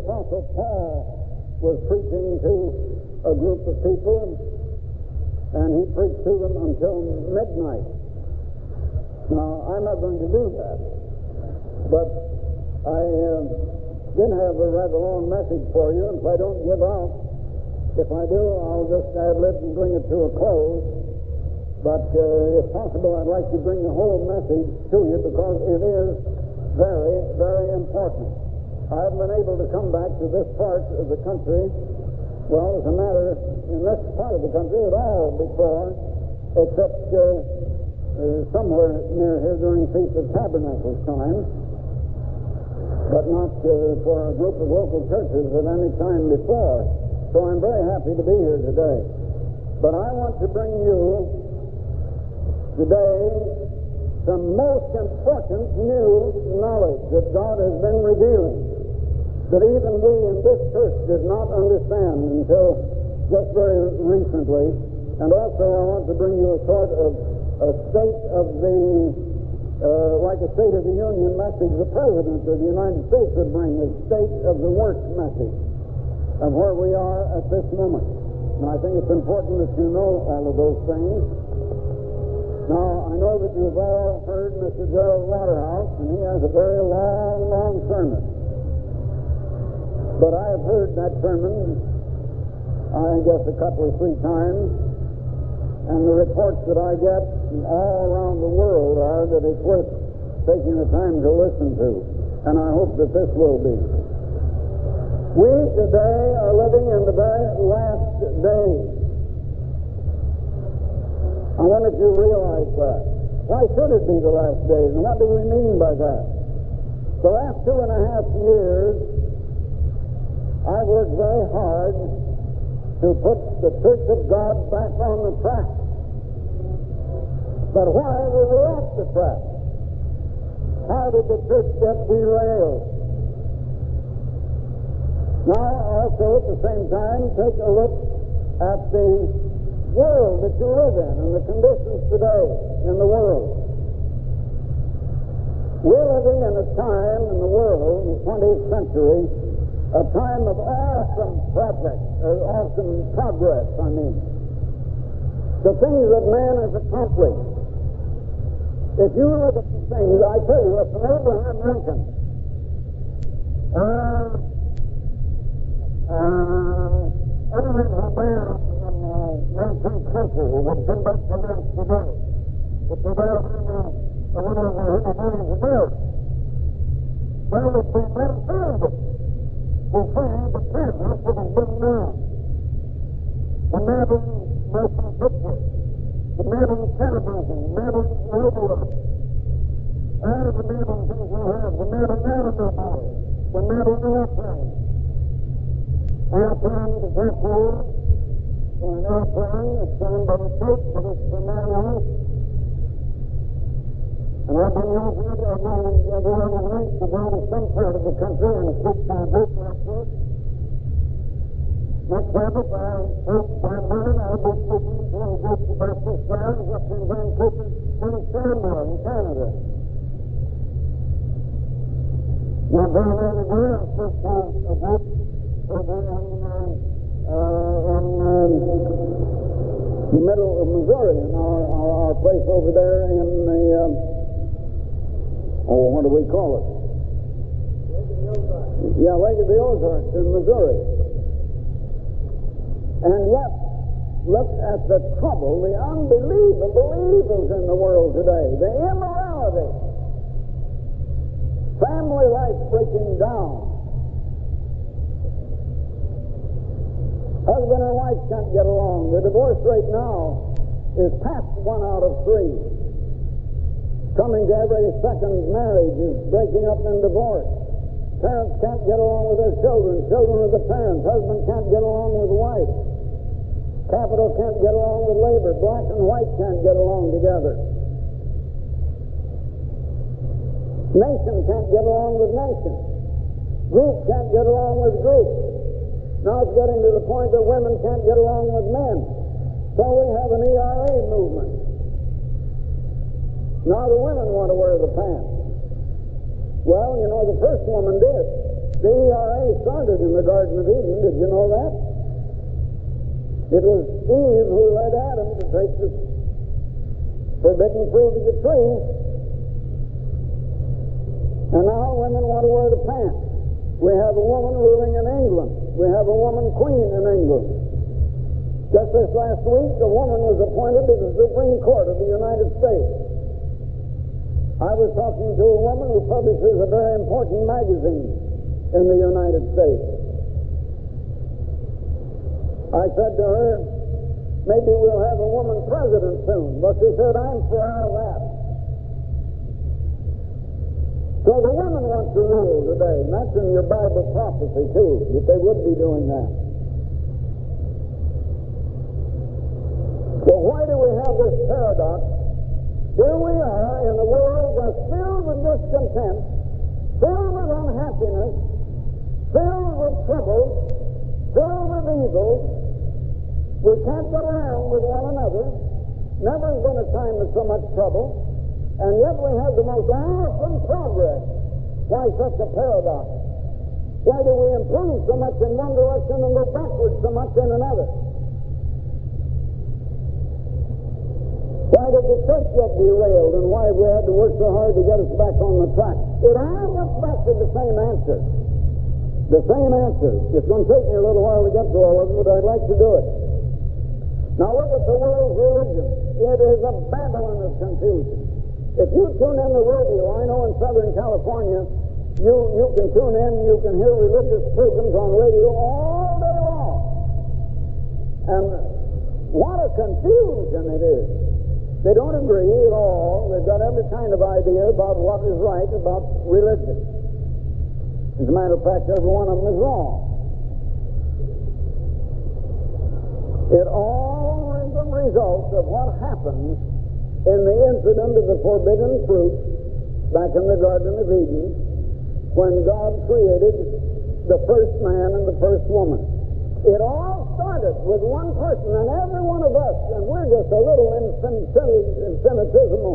Apostle Paul was preaching to a group of people, and he preached to them until midnight. Now, I'm not going to do that, but I did have a rather long message for you, and if I don't give out, if I do, I'll just ad-lib and bring it to a close. But if possible, I'd like to bring the whole message to you because it is very, very important. I haven't been able to come back to this part of the country, well, as a matter, in this part of the country at all before, except somewhere near here during Feast of Tabernacles time, but not for a group of local churches at any time before. So I'm very happy to be here today. But I want to bring you today some most important new knowledge that God has been revealing, that even we in this church did not understand until just very recently. And also I want to bring you a sort of a state of the, like a State of the Union message the President of the United States would bring, the State of the Work message of where we are at this moment. And I think it's important that you know all of those things. Now, I know that you've all heard Mr. Gerald Waterhouse, and he has a very long, long sermon. But I have heard that sermon, I guess, a couple or three times, and the reports that I get from all around the world are that it's worth taking the time to listen to, and I hope that this will be. We today are living in the very last days. I wonder if you realize that. Why should it be the last days, and what do we mean by that? The last 2.5 years, I've worked very hard to put the Church of God back on the track. But why were we off the track? How did the church get derailed? Now, also, at the same time, take a look at the world that you live in and the conditions today in the world. We're living in a time in the world, in the 20th century, a time of awesome progress, I mean. The things that man has accomplished. If you look at the things, I tell you, if Abraham Lincoln, everything he did in the 19th century would come back to life today. If they were a little over 100 years ago, there would be no service to see the progress that has been made. The modern motion picture, the modern television, modern radio, all of the modern things we have, the modern automobile, the modern airplane. Airplane to get here, in an airplane, it's done by the church, but it's for manual. And I've been using it every other week to go to some part of the country and speak to a group like this. Next Sabbath, by morning, I'll be speaking to a group of Baptist friends up in Vancouver, British Columbia, in Canada. Now, very early day, I spoke to a group over in the middle of Missouri, in our place over there in the, what do we call it? Lake of the Ozarks. Yeah, Lake of the Ozarks in Missouri. And yet, look at the trouble, the unbelievable evils in the world today, the immorality, family life breaking down. Husband and wife can't get along. The divorce rate now is past 1 out of 3. Coming to every second marriage is breaking up in divorce. Parents can't get along with their children. Children with the parents. Husband can't get along with the wife. Capital can't get along with labor. Black and white can't get along together. Nation can't get along with nation. Group can't get along with group. Now it's getting to the point that women can't get along with men. So we have an ERA movement. Now the women want to wear the pants. Well, you know, the first woman did. The ERA started in the Garden of Eden. Did you know that? It was Eve who led Adam to take the forbidden fruit of the tree. And now women want to wear the pants. We have a woman ruling in England. We have a woman queen in England. Just this last week, a woman was appointed to the Supreme Court of the United States. I was talking to a woman who publishes a very important magazine in the United States. I said to her, maybe we'll have a woman president soon. But she said, I'm for all that. So the women want to rule today, and that's in your Bible prophecy too, that they would be doing that. So why do we have this paradox? Here we are in a world that's filled with discontent, filled with unhappiness, filled with trouble, filled with evil. We can't get around with one another. Never has been a time of so much trouble. And yet we have the most awesome progress. Why such a paradox? Why do we improve so much in one direction and go backwards so much in another? Why did the church get derailed, and why have we had to work so hard to get us back on the track? It all gets back to the same answer. The same answer. It's going to take me a little while to get to all of them, but I'd like to do it. Now look at the world's religion. It is a Babylon of confusion. If you tune in the radio, I know in Southern California, you can tune in, you can hear religious programs on radio all day long. And what a confusion it is. They don't agree at all. They've got every kind of idea about what is right about religion. As a matter of fact, every one of them is wrong. It all is a result of what happens in the incident of the forbidden fruit back in the Garden of Eden when God created the first man and the first woman. It all started with one person, and every one of us, and we're just a little infinitesimal,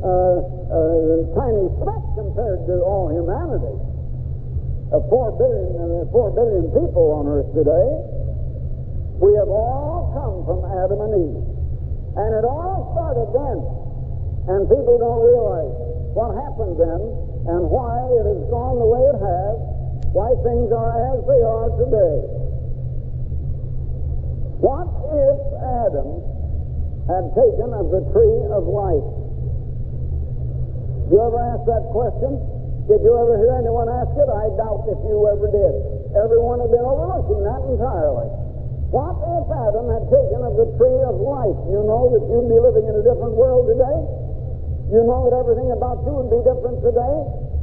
tiny speck compared to all humanity. Of 4 billion people on earth today, we have all come from Adam and Eve. And it all started then. And people don't realize what happened then and why it has gone the way it has, why things are as they are today. What if Adam had taken of the tree of life? Did you ever ask that question? Did you ever hear anyone ask it? I doubt if you ever did. Everyone had been overlooking that entirely. What if Adam had taken of the tree of life? You know that you'd be living in a different world today? You know that everything about you would be different today?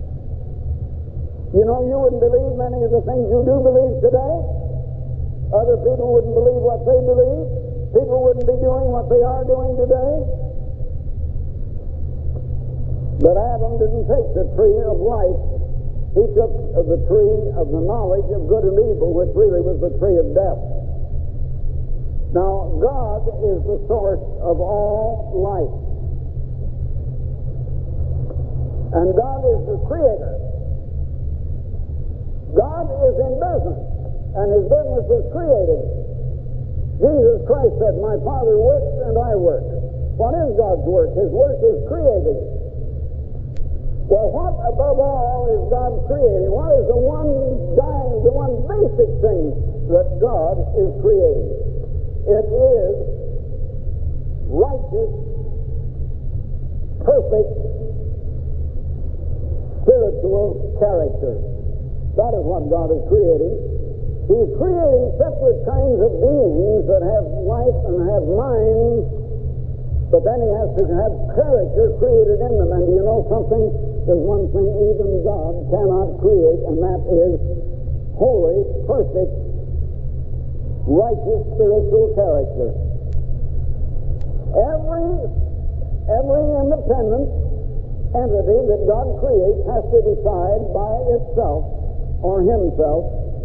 You know you wouldn't believe many of the things you do believe today? Other people wouldn't believe what they believe. People wouldn't be doing what they are doing today. But Adam didn't take the tree of life. He took of the tree of the knowledge of good and evil, which really was the tree of death. Now, God is the source of all life. And God is the creator. God is in business, and his business is creating. Jesus Christ said, my Father works and I work. What is God's work? His work is creating. Well, what above all is God creating? What is the one basic thing that God is creating? It is righteous, perfect, spiritual character. That is what God is creating. He's creating separate kinds of beings that have life and have minds, but then he has to have character created in them. And do you know something? There's one thing even God cannot create, and that is holy, perfect, righteous spiritual character. Every independent entity that God creates has to decide by itself or himself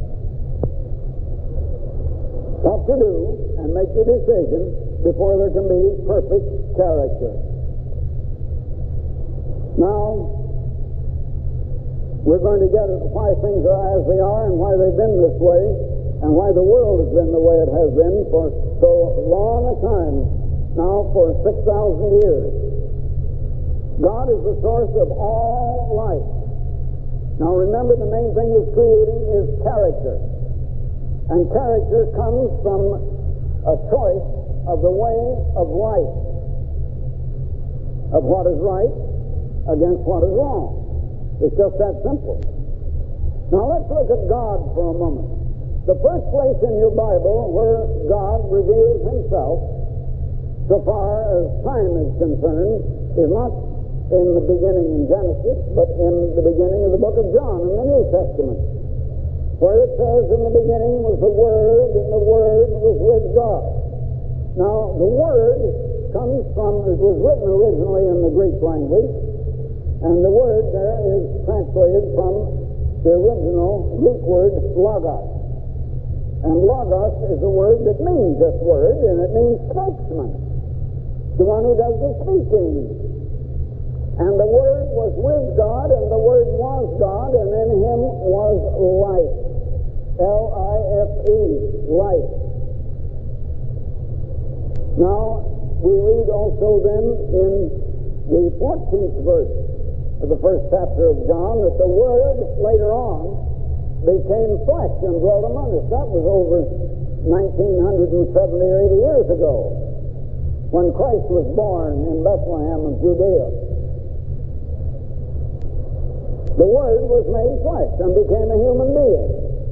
what to do and make the decision before there can be perfect character. Now, We're going to get at why things are as they are and why they've been this way and why the world has been the way it has been for so long a time, now for 6,000 years. God is the source of all life. Now remember, the main thing He's creating is character. And character comes from a choice of the way of life, of what is right against what is wrong. It's just that simple. Now let's look at God for a moment. The first place in your Bible where God reveals Himself, so far as time is concerned, is not in the beginning in Genesis, but in the beginning of the book of John in the New Testament, where it says, in the beginning was the Word, and the Word was with God. Now, the Word comes from, it was written originally in the Greek language, and the word there is translated from the original Greek word logos. And logos is a word that means this word, and it means spokesman, the one who does the speaking. And the Word was with God, and the Word was God, and in Him was life. L-I-F-E, life. Now, we read also then in the 14th verse of the first chapter of John that the Word later on became flesh and dwelt among us. That was over 1970 or 80 years ago when Christ was born in Bethlehem of Judea. The Word was made flesh and became a human being.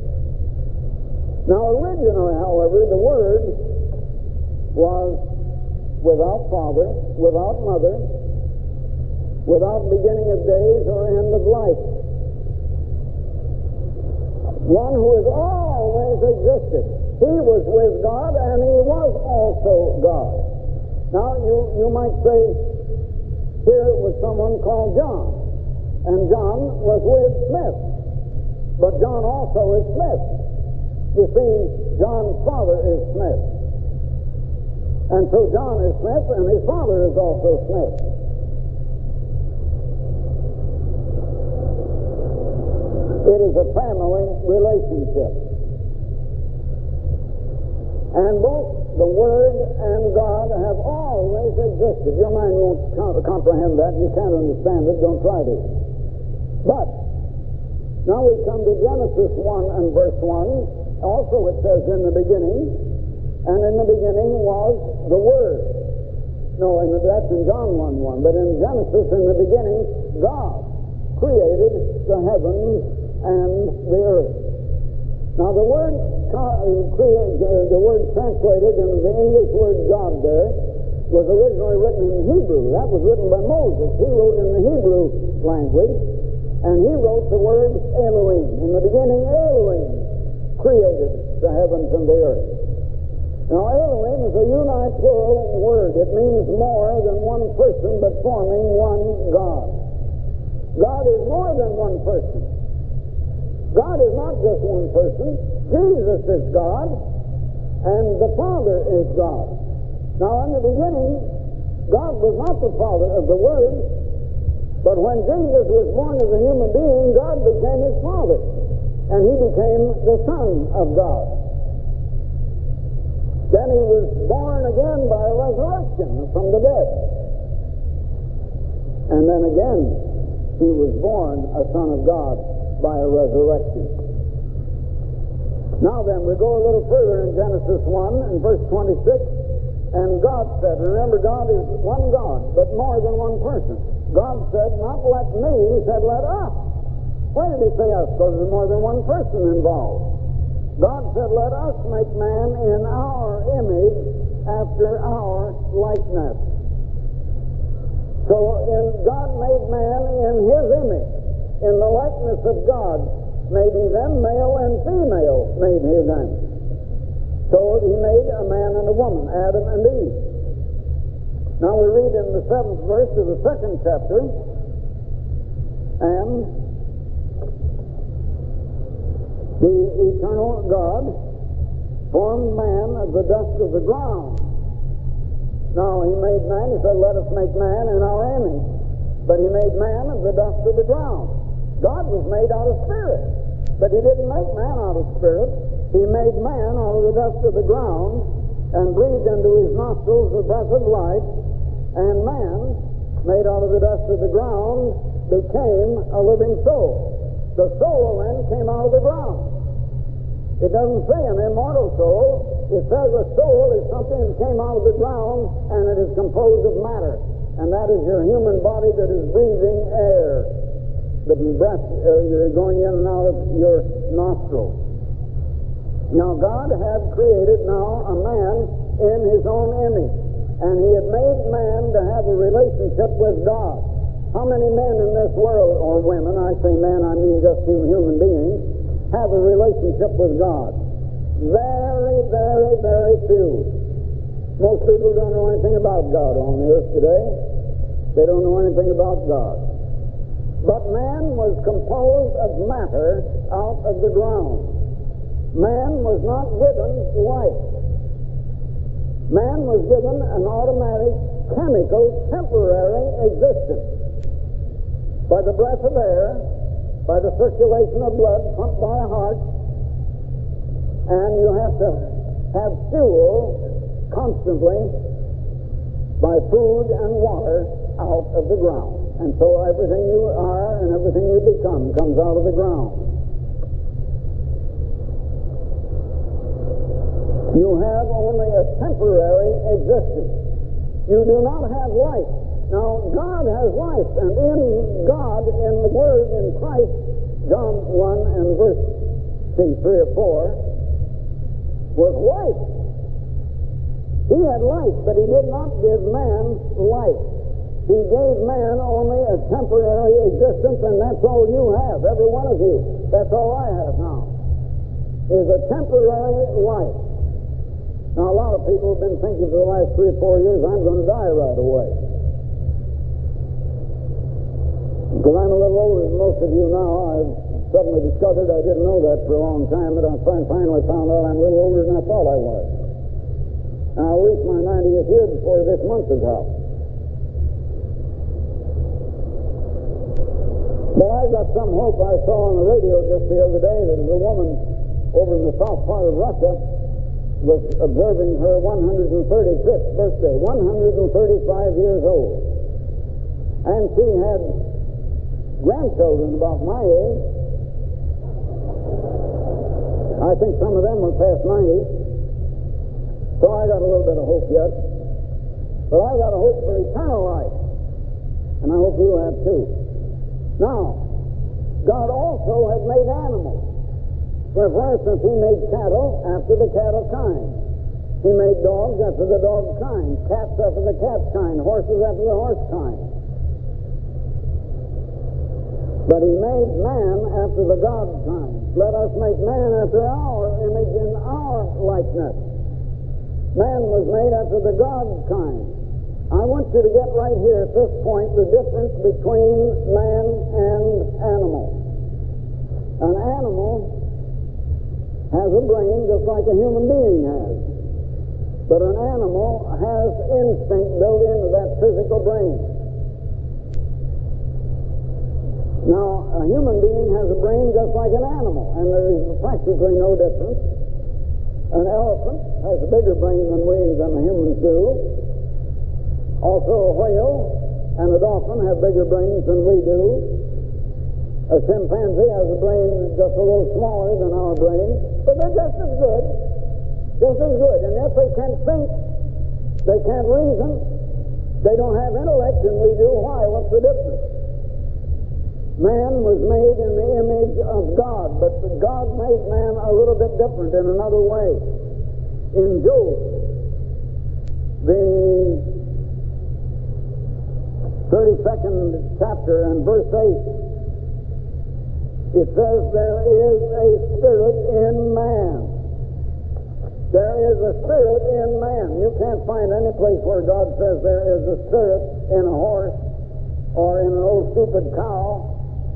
Now originally, however, the Word was without father, without mother, without beginning of days or end of life. One who has always existed. He was with God and He was also God. Now you might say, here was someone called John, and John was with Smith, but John also is Smith. You see, John's father is Smith, and so John is Smith and his father is also Smith. It is a family relationship. And both the Word and God have always existed. Your mind won't comprehend that. You can't understand it. Don't try to. But now we come to Genesis 1 and verse 1. Also it says, in the beginning, and in the beginning was the Word. No, that's in John 1:1. But in Genesis, in the beginning, God created the heavens and the earth. Now the word translated into the English word God there was originally written in Hebrew. That was written by Moses. He wrote in the Hebrew language, and he wrote the word Elohim. In the beginning, Elohim created the heavens and the earth. Now Elohim is a uniplural word. It means more than one person, but forming one God. God is more than one person. God is not just one person. Jesus is God, and the Father is God. Now, in the beginning, God was not the Father of the Word, but when Jesus was born as a human being, God became His Father, and He became the Son of God. Then He was born again by a resurrection from the dead. And then again, He was born a Son of God by a resurrection. Now then, we go a little further in Genesis 1 and verse 26, and God said, remember, God is one God, but more than one person. God said, not let me, He said, let us. Why did He say us? Because there's more than one person involved. God said, let us make man in our image after our likeness. So God made man in His image. In the likeness of God made He them, male and female made He them. So He made a man and a woman, Adam and Eve. Now we read in the 7th verse of the 2nd chapter, and the eternal God formed man of the dust of the ground. Now He made man, He said, let us make man in our image. But He made man of the dust of the ground. God was made out of spirit. But he didn't make man out of spirit. He made man out of the dust of the ground and breathed into his nostrils the breath of life, and man, made out of the dust of the ground, became a living soul. The soul then came out of the ground. It doesn't say an immortal soul. It says a soul is something that came out of the ground, and it is composed of matter. And that is your human body that is breathing air. The breath going in and out of your nostrils. Now God had created now a man in his own image, and he had made man to have a relationship with God. How many men in this world, or women, I say men, I mean just human beings, have a relationship with God? Very, very, very few. Most people don't know anything about God on the earth today. They don't know anything about God. But man was composed of matter out of the ground. Man was not given life. Man was given an automatic, chemical, temporary existence. By the breath of air, by the circulation of blood pumped by a heart, and you have to have fuel constantly by food and water out of the ground. And so everything you are and everything you become comes out of the ground. You have only a temporary existence. You do not have life. Now, God has life, and in God, in the Word, in Christ, John 1 and verse 3 or 4, was life. He had life, but he did not give man life. He gave man only a temporary existence, and that's all you have, every one of you. That's all I have now, is a temporary life. Now, a lot of people have been thinking for the last 3 or 4 years, I'm going to die right away. Because I'm a little older than most of you now, I've suddenly discovered I didn't know that for a long time, but I finally found out I'm a little older than I thought I was. And I'll reach my 90th year before this month is out. But I've got some hope. I saw on the radio just the other day that a woman over in the south part of Russia was observing her 135th birthday, 135 years old. And she had grandchildren about my age. I think some of them were past 90. So I got a little bit of hope yet. But I got a hope for eternal life. And I hope you have too. Now, God also has made animals. For instance, he made cattle after the cattle kind. He made dogs after the dog kind, cats after the cat kind, horses after the horse kind. But he made man after the God kind. Let us make man after our image and our likeness. Man was made after the God kind. I want you to get right here at this point the difference between man and animal. An animal has a brain just like a human being has. But an animal has instinct built into that physical brain. Now, a human being has a brain just like an animal, and there is practically no difference. An elephant has a bigger brain than the humans do. Also, a whale and a dolphin have bigger brains than we do. A chimpanzee has a brain just a little smaller than our brain, but they're just as good. Just as good. And if they can't think, they can't reason, they don't have intellect, and we do. Why? What's the difference? Man was made in the image of God, but God made man a little bit different in another way. In Job, the 32nd chapter and verse 8, it says, there is a spirit in man. There is a spirit in man. You can't find any place where God says there is a spirit in a horse or in an old stupid cow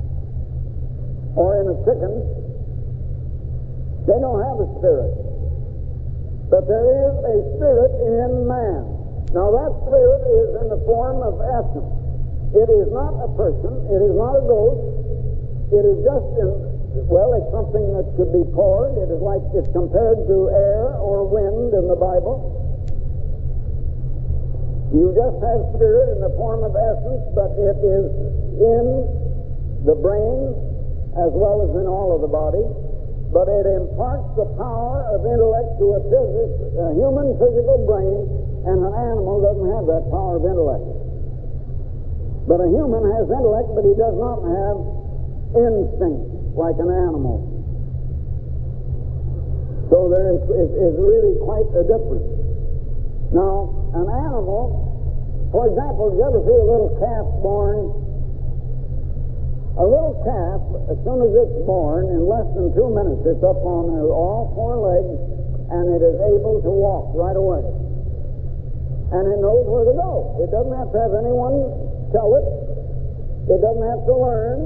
or in a chicken. They don't have a spirit. But there is a spirit in man. Now that spirit is in the form of essence. It is not a person. It is not a ghost. it is just well, it's something that could be poured. It is like it's compared to air or wind in the Bible. You just have spirit in the form of essence, but it is in the brain as well as in all of the body. But it imparts the power of intellect to a human physical brain, and an animal doesn't have that power of intellect. But a human has intellect, but he does not have instinct like an animal. So there is really quite a difference. Now, an animal, for example, did you ever see a little calf born? A little calf, as soon as it's born, in less than 2 minutes, it's up on all 4 legs, and it is able to walk right away. And it knows where to go. It doesn't have to have anyone tell it. It doesn't have to learn.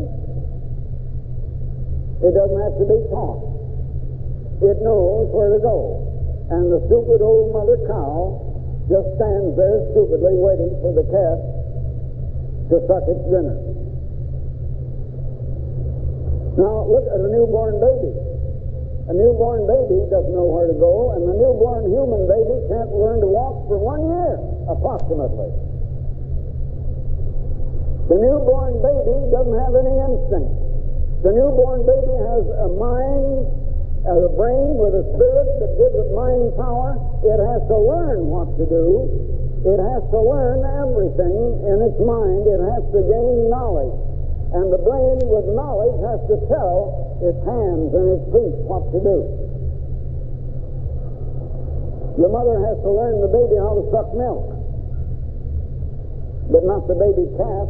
It doesn't have to be taught. It knows where to go. And the stupid old mother cow just stands there stupidly waiting for the calf to suck its dinner. Now, look at a newborn baby. A newborn baby doesn't know where to go, and the newborn human baby can't learn to walk for 1 year, approximately. The newborn baby doesn't have any instinct. The newborn baby has a mind, a brain with a spirit that gives it mind power. It has to learn what to do. It has to learn everything in its mind. It has to gain knowledge. And the brain with knowledge has to tell its hands and its feet what to do. The mother has to learn the baby how to suck milk, but not the baby calf,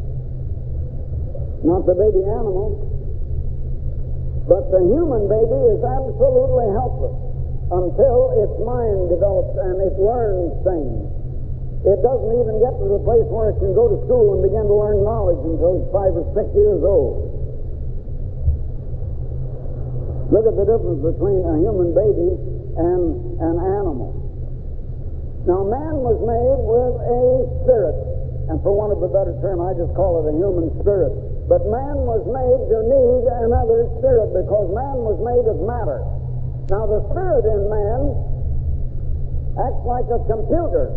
not the baby animal. But the human baby is absolutely helpless until its mind develops and it learns things. It doesn't even get to the place where it can go to school and begin to learn knowledge until it's 5 or 6 years old. Look at the difference between a human baby and an animal. Now, man was made with a spirit, and for want of a better term, I just call it a human spirit. But man was made to need another spirit because man was made of matter. Now, the spirit in man acts like a computer.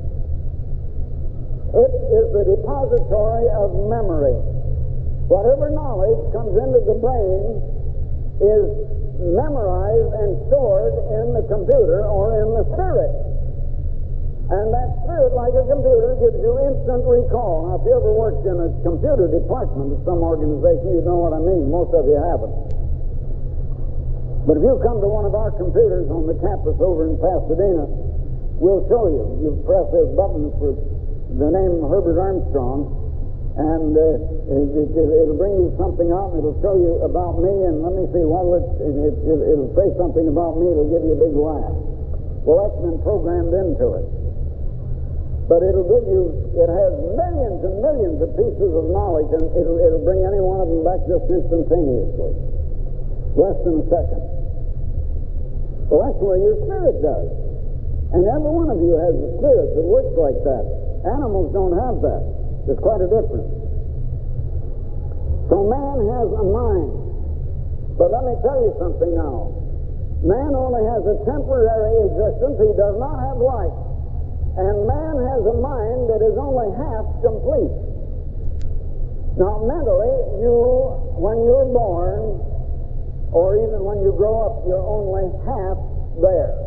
It is the depository of memory. Whatever knowledge comes into the brain is memorized and stored in the computer or in the spirit. And that spirit, like a computer, gives you instant recall. Now, if you ever worked in a computer department of some organization, you know what I mean. Most of you haven't. But if you come to one of our computers on the campus over in Pasadena, we'll show you. You press this button for the name Herbert Armstrong, and it'll bring you something out, and it'll show you about me, and let me see, it'll say something about me, it'll give you a big laugh. Well, that's been programmed into it. But it'll give you, it has millions and millions of pieces of knowledge, and it'll bring any one of them back just instantaneously. Less than a second. Well, that's the way your spirit does. And every one of you has a spirit that works like that. Animals don't have that. There's quite a difference. So man has a mind. But let me tell you something now. Man only has a temporary existence. He does not have life. And man has a mind that is only half complete. Now, mentally, when you're born, or even when you grow up, you're only half there.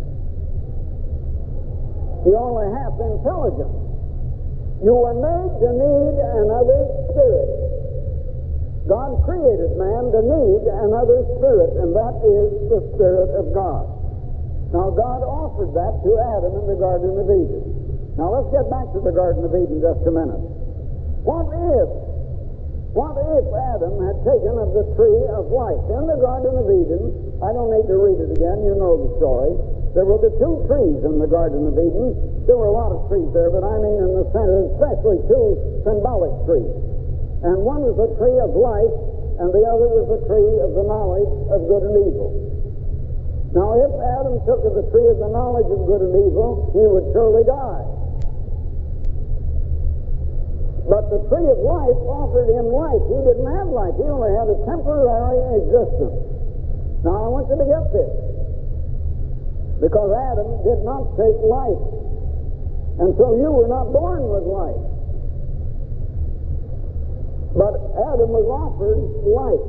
You're only half intelligent. You were made to need another spirit. God created man to need another spirit, and that is the Spirit of God. Now, God offered that to Adam in the Garden of Eden. Now, let's get back to the Garden of Eden just a minute. What if Adam had taken of the tree of life? In the Garden of Eden, I don't need to read it again, you know the story. There were the 2 trees in the Garden of Eden. There were a lot of trees there, but I mean in the center, especially 2 symbolic trees. And one was the tree of life, and the other was the tree of the knowledge of good and evil. Now, if Adam took of the tree of the knowledge of good and evil, he would surely die. But the tree of life offered him life. He didn't have life. He only had a temporary existence. Now, I want you to get this. Because Adam did not take life. And so you were not born with life. But Adam was offered life.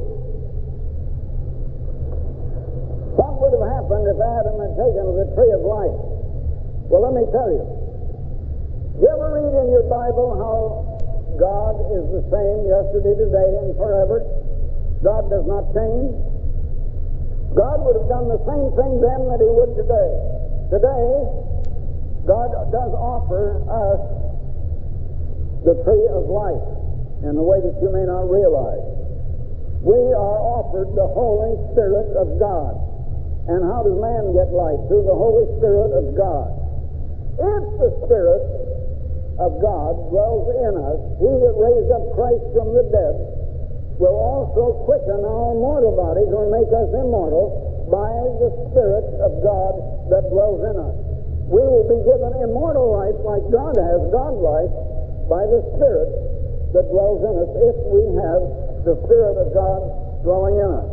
What would have happened if Adam had taken the tree of life? Well, let me tell you. You ever read in your Bible how God is the same yesterday, today, and forever? God does not change. God would have done the same thing then that he would today. Today, God does offer us the tree of life in a way that you may not realize. We are offered the Holy Spirit of God. And how does man get life? Through the Holy Spirit of God. If the Spirit of God dwells in us, he that raised up Christ from the dead will also quicken our mortal bodies or make us immortal by the Spirit of God that dwells in us. We will be given immortal life like God has, God life, by the Spirit that dwells in us if we have the Spirit of God dwelling in us.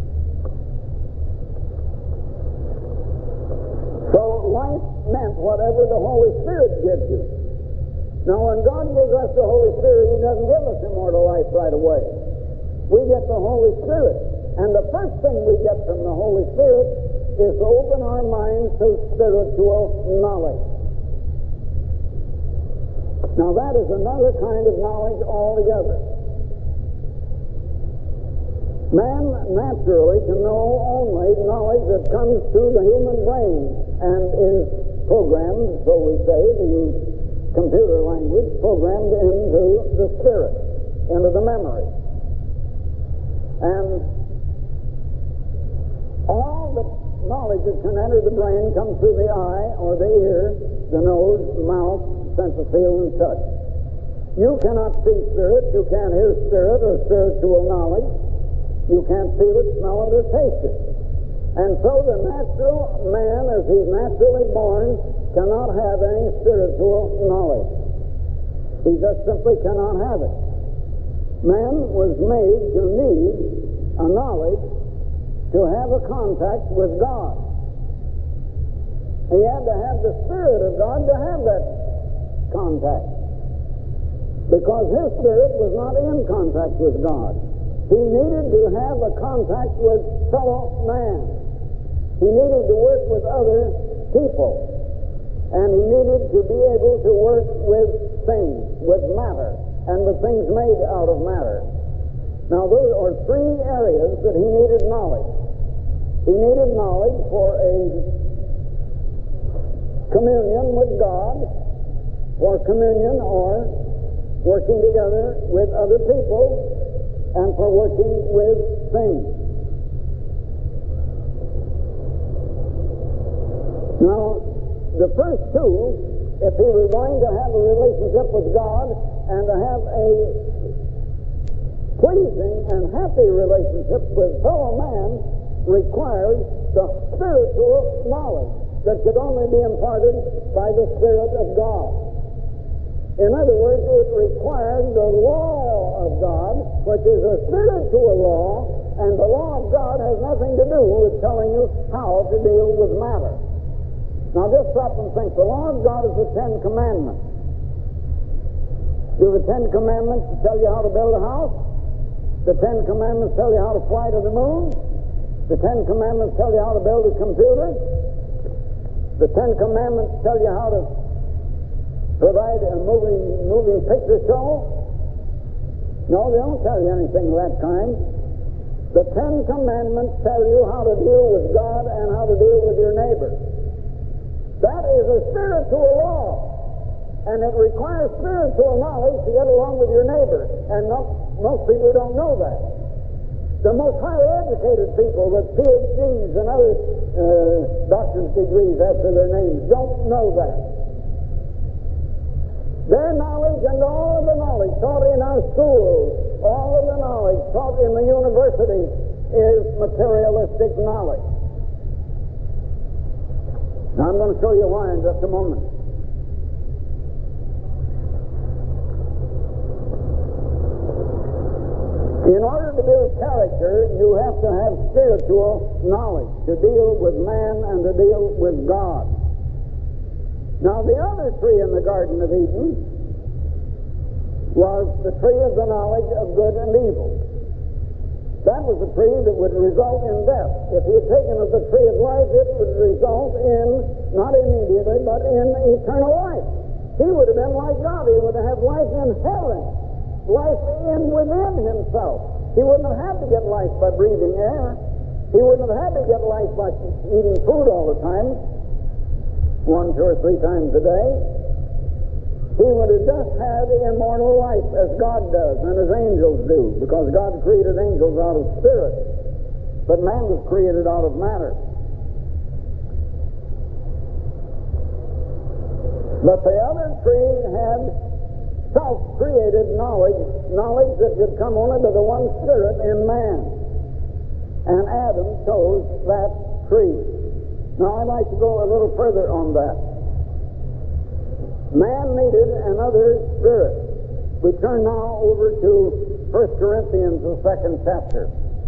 So life meant whatever the Holy Spirit gives you. Now, when God gives us the Holy Spirit, he doesn't give us immortal life right away. We get the Holy Spirit. And the first thing we get from the Holy Spirit is to open our minds to spiritual knowledge. Now, that is another kind of knowledge altogether. Man naturally can know only knowledge that comes through the human brain and is programmed, so we say, to use computer language, programmed into the spirit, into the memory. And all the knowledge that can enter the brain comes through the eye or the ear, the nose, the mouth, sense of feel and touch. You cannot see spirit, you can't hear spirit or spiritual knowledge. You can't feel it, smell it, or taste it. And so the natural man, as he's naturally born, cannot have any spiritual knowledge. He just simply cannot have it. Man was made to need a knowledge to have a contact with God. He had to have the Spirit of God to have that contact. Because his spirit was not in contact with God. He needed to have a contact with fellow man. He needed to work with other people. And he needed to be able to work with things, with matter, and with things made out of matter. Now, there are three areas that he needed knowledge. He needed knowledge for a communion with God, for communion or working together with other people, and for working with things. Now, the first two, if he were going to have a relationship with God and to have a pleasing and happy relationship with fellow man, requires the spiritual knowledge that could only be imparted by the Spirit of God. In other words, it required the law of God, which is a spiritual law, and the law of God has nothing to do with telling you how to deal with matter. Now just stop and think. The law of God is the Ten Commandments. Do the Ten Commandments tell you how to build a house? The Ten Commandments tell you how to fly to the moon? The Ten Commandments tell you how to build a computer? The Ten Commandments tell you how to provide a moving picture show? No, they don't tell you anything of that kind. The Ten Commandments tell you how to deal with God and how to deal with your neighbor. That is a spiritual law, and it requires spiritual knowledge to get along with your neighbor, and most people don't know that. The most highly educated people with PhDs and other doctor's degrees after their names don't know that. Their knowledge and all of the knowledge taught in our schools, all of the knowledge taught in the universities is materialistic knowledge. Now I'm going to show you why in just a moment. In order to build character, you have to have spiritual knowledge to deal with man and to deal with God. Now, the other tree in the Garden of Eden was the tree of the knowledge of good and evil. That was a tree that would result in death. If he had taken of the tree of life, it would result in, not immediately, but in eternal life. He would have been like God. He would have life in heaven, life in within himself. He wouldn't have had to get life by breathing air. He wouldn't have had to get life by eating food all the time, 1, 2, or 3 times a day. He would have just had immortal life as God does and as angels do, because God created angels out of spirit, but man was created out of matter. But the other tree had self-created knowledge that could come only to the one spirit in man. And Adam chose that tree. Now I'd like to go a little further on that. Man needed another spirit. We turn now over to 1 Corinthians, the 2nd chapter.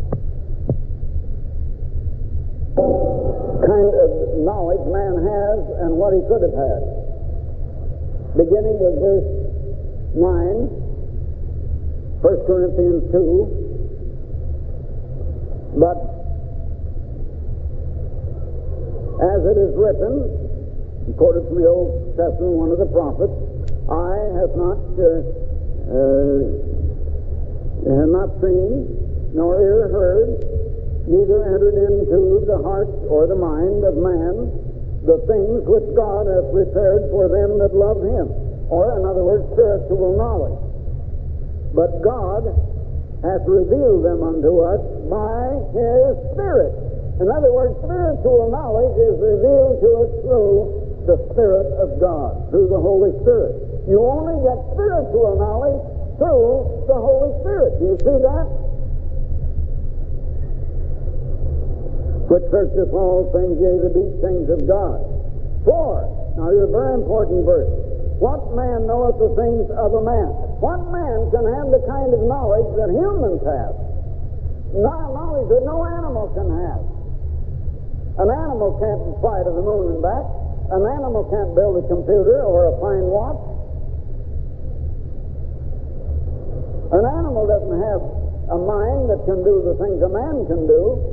Kind of knowledge man has and what he could have had. Beginning with verse 9, 1 Corinthians 2. But as it is written, quoted from the Old Testament, one of the prophets, eye has not seen, nor ear heard, neither entered into the heart or the mind of man the things which God hath prepared for them that love him. Or, in other words, spiritual knowledge. But God hath revealed them unto us by his Spirit. In other words, spiritual knowledge is revealed to us through the Spirit of God, through the Holy Spirit. You only get spiritual knowledge through the Holy Spirit. Do you see that? Which searcheth all things, yea, the deep things of God. For, now here's a very important verse. What man knoweth the things of a man? What man can have the kind of knowledge that humans have? Knowledge that no animal can have. An animal can't fly to the moon and back. An animal can't build a computer or a fine watch. An animal doesn't have a mind that can do the things a man can do.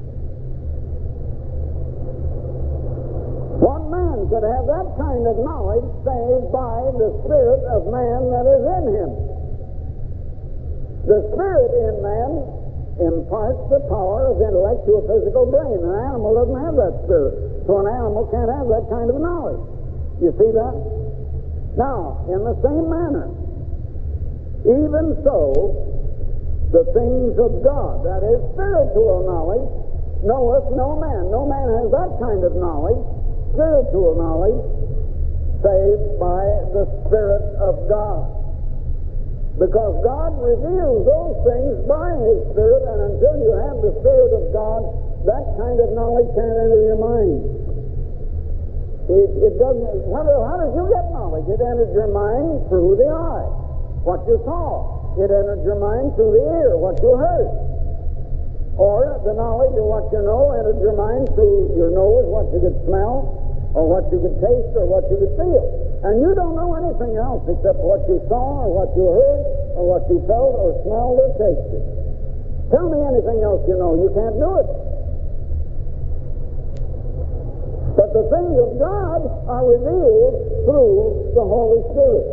What man could have that kind of knowledge save by the spirit of man that is in him? The spirit in man imparts the power of intellect to a physical brain. An animal doesn't have that spirit, so an animal can't have that kind of knowledge. You see that? Now, in the same manner, even so, the things of God, that is spiritual knowledge, knoweth no man. No man has that kind of knowledge, spiritual knowledge, save by the Spirit of God. Because God reveals those things by his Spirit, and until you have the Spirit of God, that kind of knowledge can't enter your mind. It doesn't. How did you get knowledge? It entered your mind through the eye, what you saw. It entered your mind through the ear, what you heard. Or the knowledge of what you know entered your mind through your nose, what you could smell, or what you could taste, or what you could feel. And you don't know anything else except what you saw, or what you heard, or what you felt, or smelled, or tasted. Tell me anything else you know. You can't do it. But the things of God are revealed through the Holy Spirit.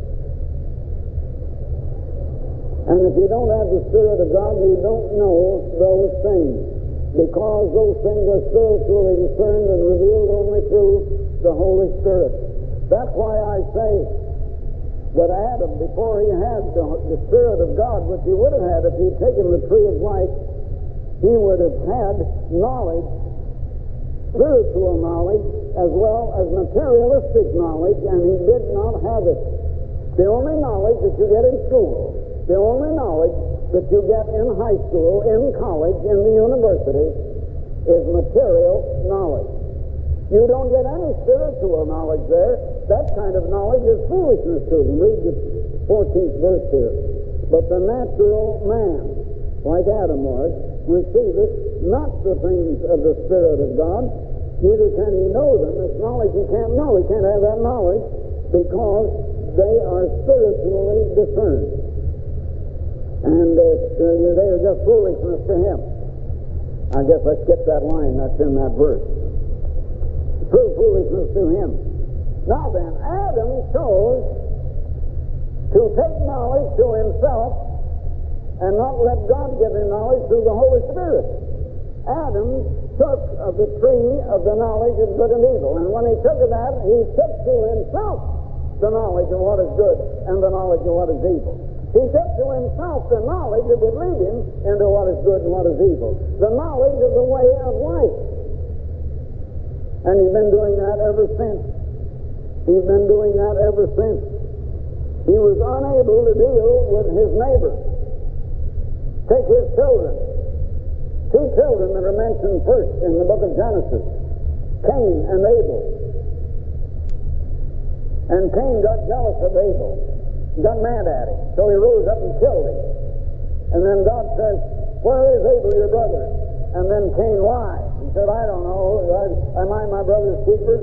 And if you don't have the Spirit of God, you don't know those things, because those things are spiritually discerned and revealed only through the Holy Spirit. That's why I say that Adam, before he had the Spirit of God, which he would have had if he'd taken the tree of life, he would have had knowledge, spiritual knowledge, as well as materialistic knowledge, and he did not have it. The only knowledge that you get in school, the only knowledge that you get in high school, in college, in the university, is material knowledge. You don't get any spiritual knowledge there. That kind of knowledge is foolishness to them. Read the 14th verse here. But the natural man like Adam was, receiveth not the things of the Spirit of God, neither can he know them. It's knowledge he can't know. He can't have that knowledge because they are spiritually discerned. And they are just foolishness to him. I guess I skipped that line that's in that verse. True foolishness to him. Now then, Adam chose to take knowledge to himself and not let God give him knowledge through the Holy Spirit. Adam took of the tree of the knowledge of good and evil, and when he took of that, he took to himself the knowledge of what is good and the knowledge of what is evil. He took to himself the knowledge that would lead him into what is good and what is evil, the knowledge of the way of life. And he's been doing that ever since. He's been doing that ever since. He was unable to deal with his neighbor. Take his children. Two children that are mentioned first in the book of Genesis, Cain and Abel. And Cain got jealous of Abel, got mad at him, so he rose up and killed him. And then God says, "Where is Abel, your brother?" And then Cain lied. He said, "I don't know. Am I my brother's keeper?"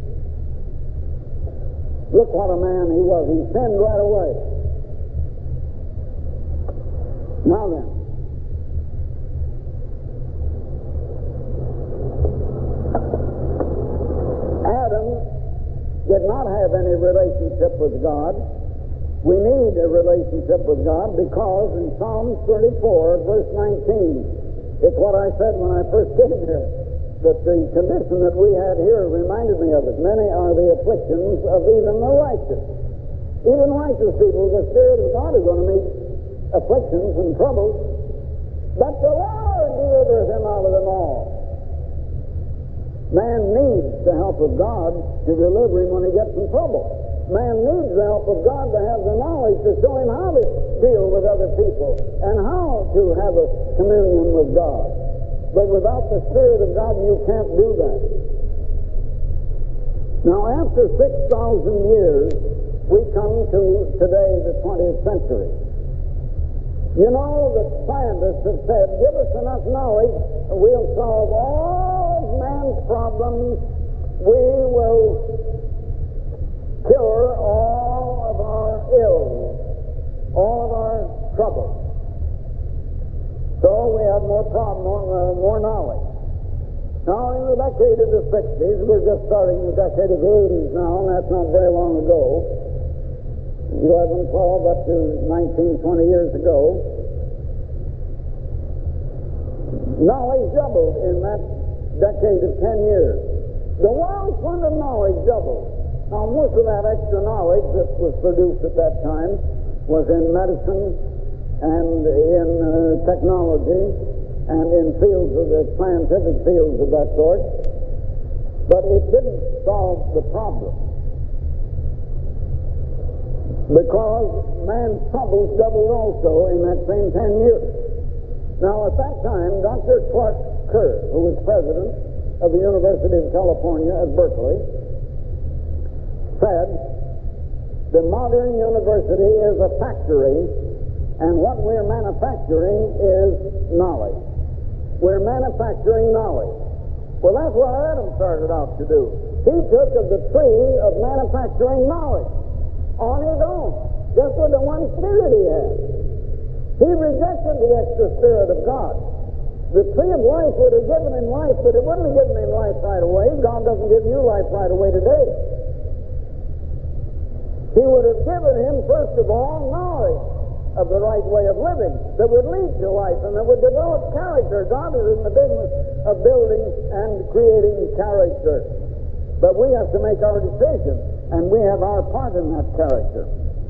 Look what a man he was. He sinned right away. Now then, Adam did not have any relationship with God. We need a relationship with God because in Psalms 34, verse 19, it's what I said when I first came here, that the condition that we had here reminded me of it. Many are the afflictions of even the righteous. Even righteous people, the Spirit of God is going to meet afflictions and troubles, but the Lord delivers him out of them all. Man needs the help of God to deliver him when he gets in trouble. Man needs the help of God to have the knowledge to show him how to deal with other people and how to have a communion with God. But without the Spirit of God, you can't do that. Now, after 6,000 years, we come to today, the 20th century. You know that scientists have said, give us enough knowledge, we'll solve all man's problems, we will cure all of our ills, all of our troubles. So we have more knowledge. Now, in the decade of the 60s, we're just starting the decade of the 80s now, and that's not very long ago. 11, 12, up to 19, 20 years ago. Knowledge doubled in that decade of 10 years. The world's fund of knowledge doubled. Now, most of that extra knowledge that was produced at that time was in medicine and in technology and in fields of the scientific fields of that sort. But it didn't solve the problem, because man's troubles doubled also in that same 10 years. Now, at that time, Dr. Clark Kerr, who was president of the University of California at Berkeley, said, the modern university is a factory, and what we're manufacturing is knowledge. We're manufacturing knowledge. Well, that's what Adam started out to do. He took of the tree of manufacturing knowledge on his own, just with the one spirit he had. He rejected the extra Spirit of God. The tree of life would have given him life, but it wouldn't have given him life right away. God doesn't give you life right away today. He would have given him, first of all, knowledge of the right way of living that would lead to life and that would develop character. God is in the business of building and creating character. But we have to make our decision, and we have our part in that character.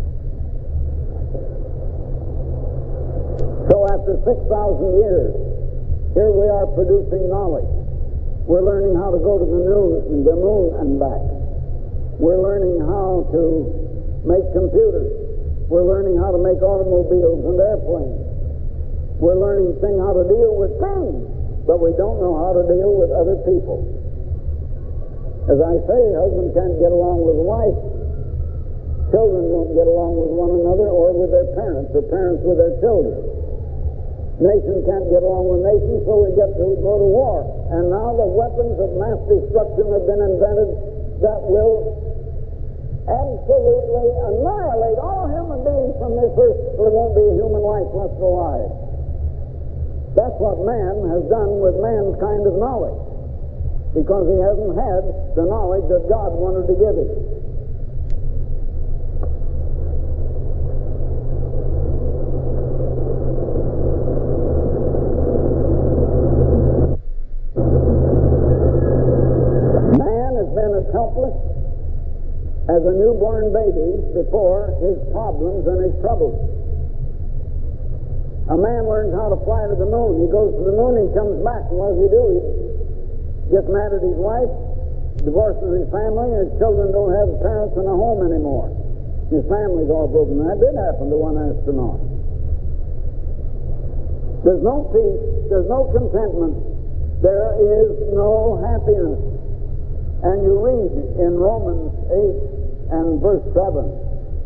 So after 6,000 years, here we are producing knowledge. We're learning how to go to the moon and back. We're learning how to make computers. We're learning how to make automobiles and airplanes. We're learning how to deal with things, but we don't know how to deal with other people. As I say, husband can't get along with wife. Children don't get along with one another or with their parents, or parents with their children. Nation can't get along with nation, so we go to war. And now the weapons of mass destruction have been invented that will absolutely annihilate all human beings from this earth, so there won't be a human life left alive. That's what man has done with man's kind of knowledge, because he hasn't had the knowledge that God wanted to give him. Man has been as helpless as a newborn baby before his problems and his troubles. A man learns how to fly to the moon. He goes to the moon, he comes back, and what does he do? He gets mad at his wife, divorces his family, and his children don't have parents in a home anymore. His family's all broken. That did happen to one astronaut. There's no peace, there's no contentment, there is no happiness. And you read in Romans 8 and verse 7,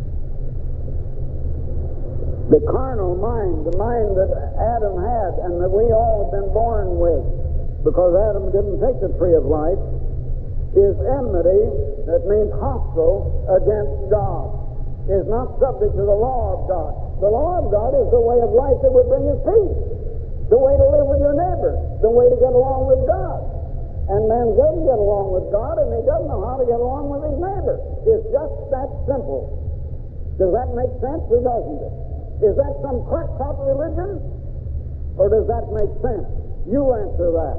the carnal mind, the mind that Adam had and that we all have been born with, because Adam didn't take the tree of life, is enmity, that means hostile, against God, is not subject to the law of God. The law of God is the way of life that would bring us peace, the way to live with your neighbor, the way to get along with God. And man doesn't get along with God, and he doesn't know how to get along with his neighbor. It's just that simple. Does that make sense or doesn't it? Is that some crackpot religion, or does that make sense? You answer that.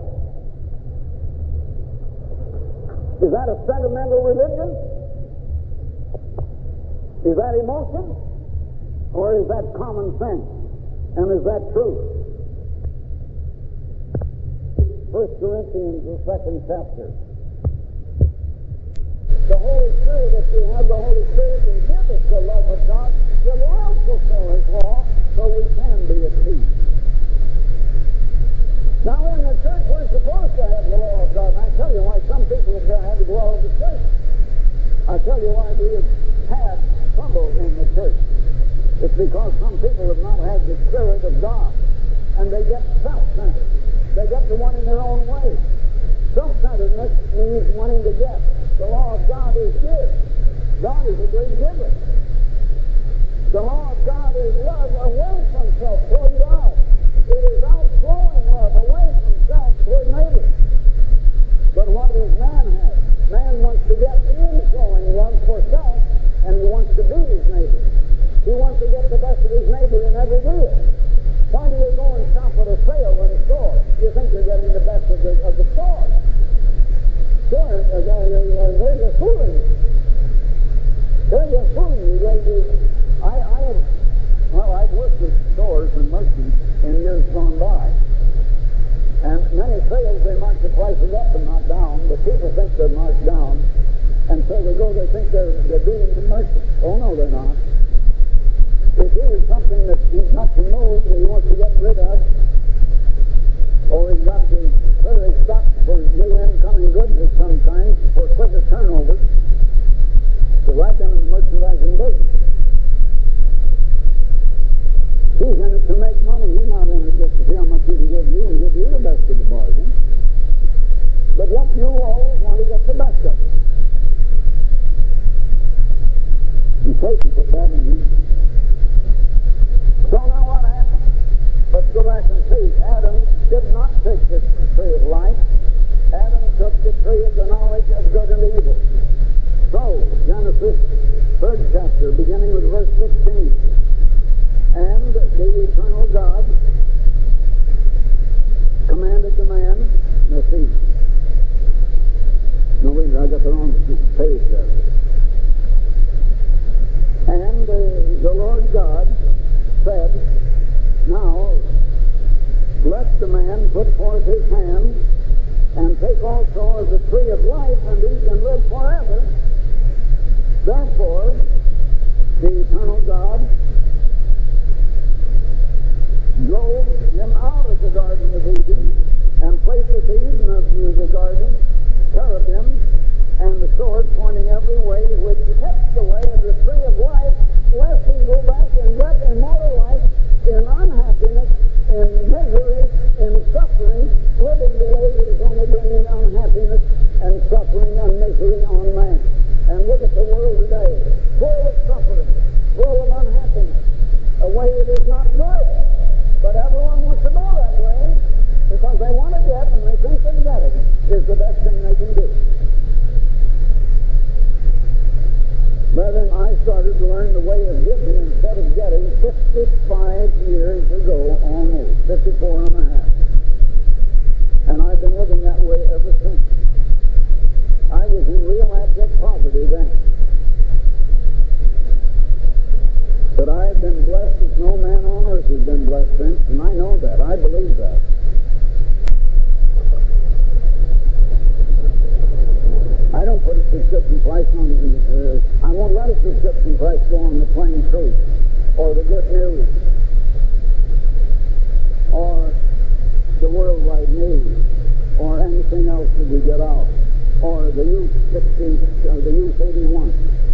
Is that a sentimental religion? Is that emotion? Or is that common sense? And is that truth? 1 Corinthians, the 2nd chapter. The Holy Spirit, if we have the Holy Spirit, will give us the love of God, that will also fulfill His law, so we can be at peace. Now, in the church, we're supposed to have the law of God. And I tell you why some people have had to go out of the church. I tell you why we have had trouble in the church. It's because some people have not had the Spirit of God, and they get self-centered. They get to wanting their own way. Self-centeredness means wanting to get. The law of God is give. God is a great giver. The law of God is love away from self toward God. It is outflowing love away from self toward neighbor. But what does man have? Man wants to get inflowing love for self, and he wants to be his neighbor. He wants to get the best of his neighbor in every deal. Why do you go and shop at a sale in a store? You think you're getting the best of the store. Sure, there's a fooling. There's a fooling. I've worked with stores and merchants in years gone by. And many sales, they mark the prices up and not down, but people think they're marked down. And so they think they're beating the merchants. Oh, no, they're not. If there is something that he's got to move that he wants to get rid of, or he's got to clear his stock for new incoming goods of some kind for quicker turnover, so right then in the merchandising business. He's in it to make money. He's not in it just to see how much he can give you and give you the best of the bargain. But yet you always want to get the best of it. And Satan put that in you. So now what happened? Let's go back and see. Adam did not take the tree of life. Adam took the tree of the knowledge of good and evil. So, Genesis 3rd chapter, beginning with verse 16. And the eternal God commanded the man, let's see. No, wait, I got the wrong page there. And the Lord God said, now, let the man put forth his hand and take also of the tree of life and eat and live forever. Therefore, the eternal God drove him out of the Garden of Eden and placed with Eden of the garden cherubim and the sword pointing every way, which kept the way of the tree of life, lest he go back and get immortal life in unhappiness, in and a half. And I've been living that way ever since. I was in real abject poverty then. But I have been blessed as no man on earth has been blessed since, and I know that. I believe that. I don't put a subscription price on, I won't let a subscription price go on the plain truth, or the good news, or the worldwide news, or anything else that we get out, or the Youth 60, the Youth 81.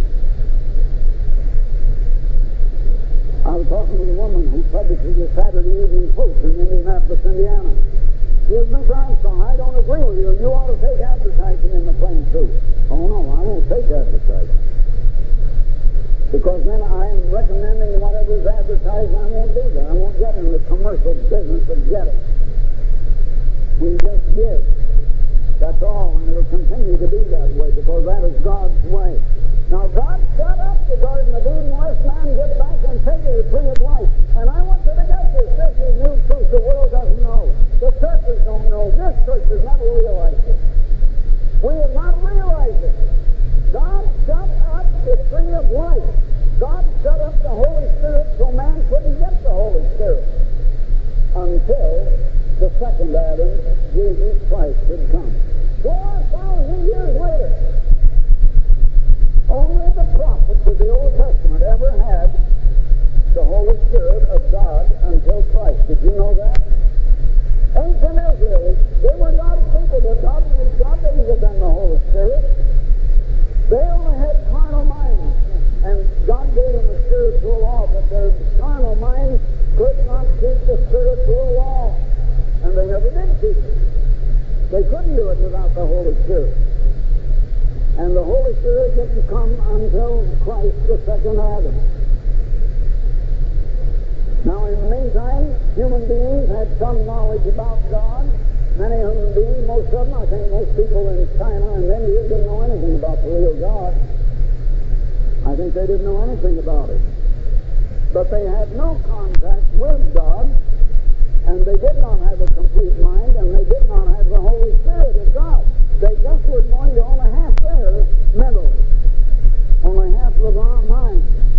I was talking with a woman who publishes the Saturday Evening Post in Indianapolis, Indiana. She says, Mr. Armstrong, I don't agree with you. You ought to take advertising in the plain truth. Oh, no, I won't take advertising. Because then I'm recommending whatever is advertised, I won't do that. I won't get in the commercial business of get it. We just give. That's all, and it'll continue to be that way, because that is God's way. Now, God shut up the Garden of Eden, lest man get back and take the tree of life. And I want you to get this. This is new truth the world doesn't know. The churches don't know. This church has never realized it. We have not realized it. God shut up the tree of life. God shut up the Holy Spirit so man couldn't get the Holy Spirit until the second Adam, Jesus Christ, had come. 4,000 years later. Only the prophets of the Old Testament ever had the Holy Spirit of God until Christ. Did you know that? Ancient Israel, they were God's people, but God didn't give them the Holy Spirit. They only had carnal minds, and God gave them a spiritual law, but their carnal minds could not keep the spiritual law, and they never did keep it. They couldn't do it without the Holy Spirit. And the Holy Spirit didn't come until Christ, the second Adam. Now, in the meantime, human beings had some knowledge about God. Many human beings, most of them, I think most people in China and India didn't know anything about the real God. I think they didn't know anything about it. But they had no contact with God, and they did not have a complete mind, and they did not have the Holy Spirit of God. They just were going to only half there mentally, only half of our mind.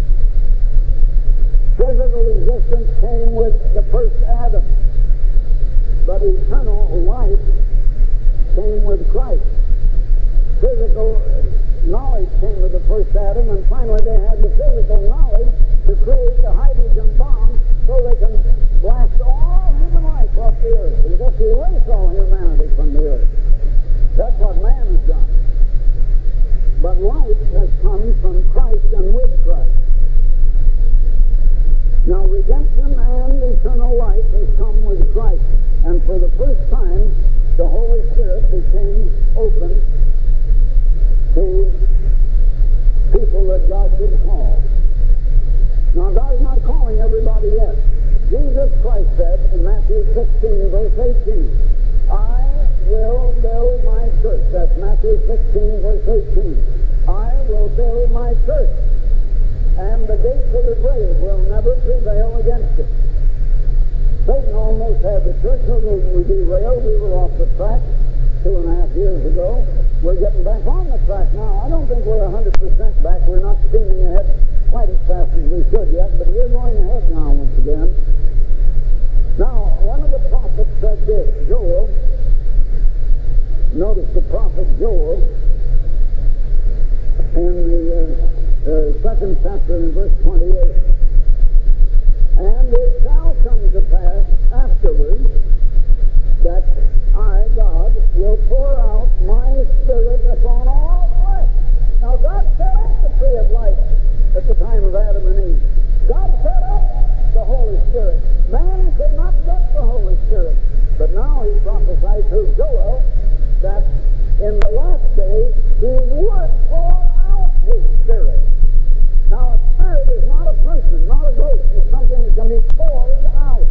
Physical existence came with the first Adam, but eternal life came with Christ. Physical knowledge came with the first Adam, and finally they had the physical knowledge to create the hydrogen bomb so they can blast all human life off the earth and just erase all humanity from the earth. That's what man has done. But life has come from Christ and with Christ. Now, redemption and eternal life has come with Christ. And for the first time, the Holy Spirit became open to people that God could call. Now, God is not calling everybody yet. Jesus Christ said in Matthew 16, verse 18, I will build my church. That's Matthew 16, verse 18. I will build my church, and the gates of the grave will never prevail against it. Satan almost had the church we derailed. We were off the track 2.5 years ago. We're getting back on the track now. I don't think we're 100% back. We're not steaming ahead quite as fast as we should yet, but we're going ahead now once again. Now, one of the prophets said this, Joel. Notice the prophet Joel in the second chapter in verse 28. And it shall come to pass afterwards that I, God, will pour out my Spirit upon all flesh. Now, God set up the tree of life at the time of Adam and Eve. God set up the Holy Spirit. Man could not get the Holy Spirit. But now he prophesied through Joel that in the last day he would pour out his Spirit. Now, a spirit is not a person, not a ghost. It's something that can be poured out.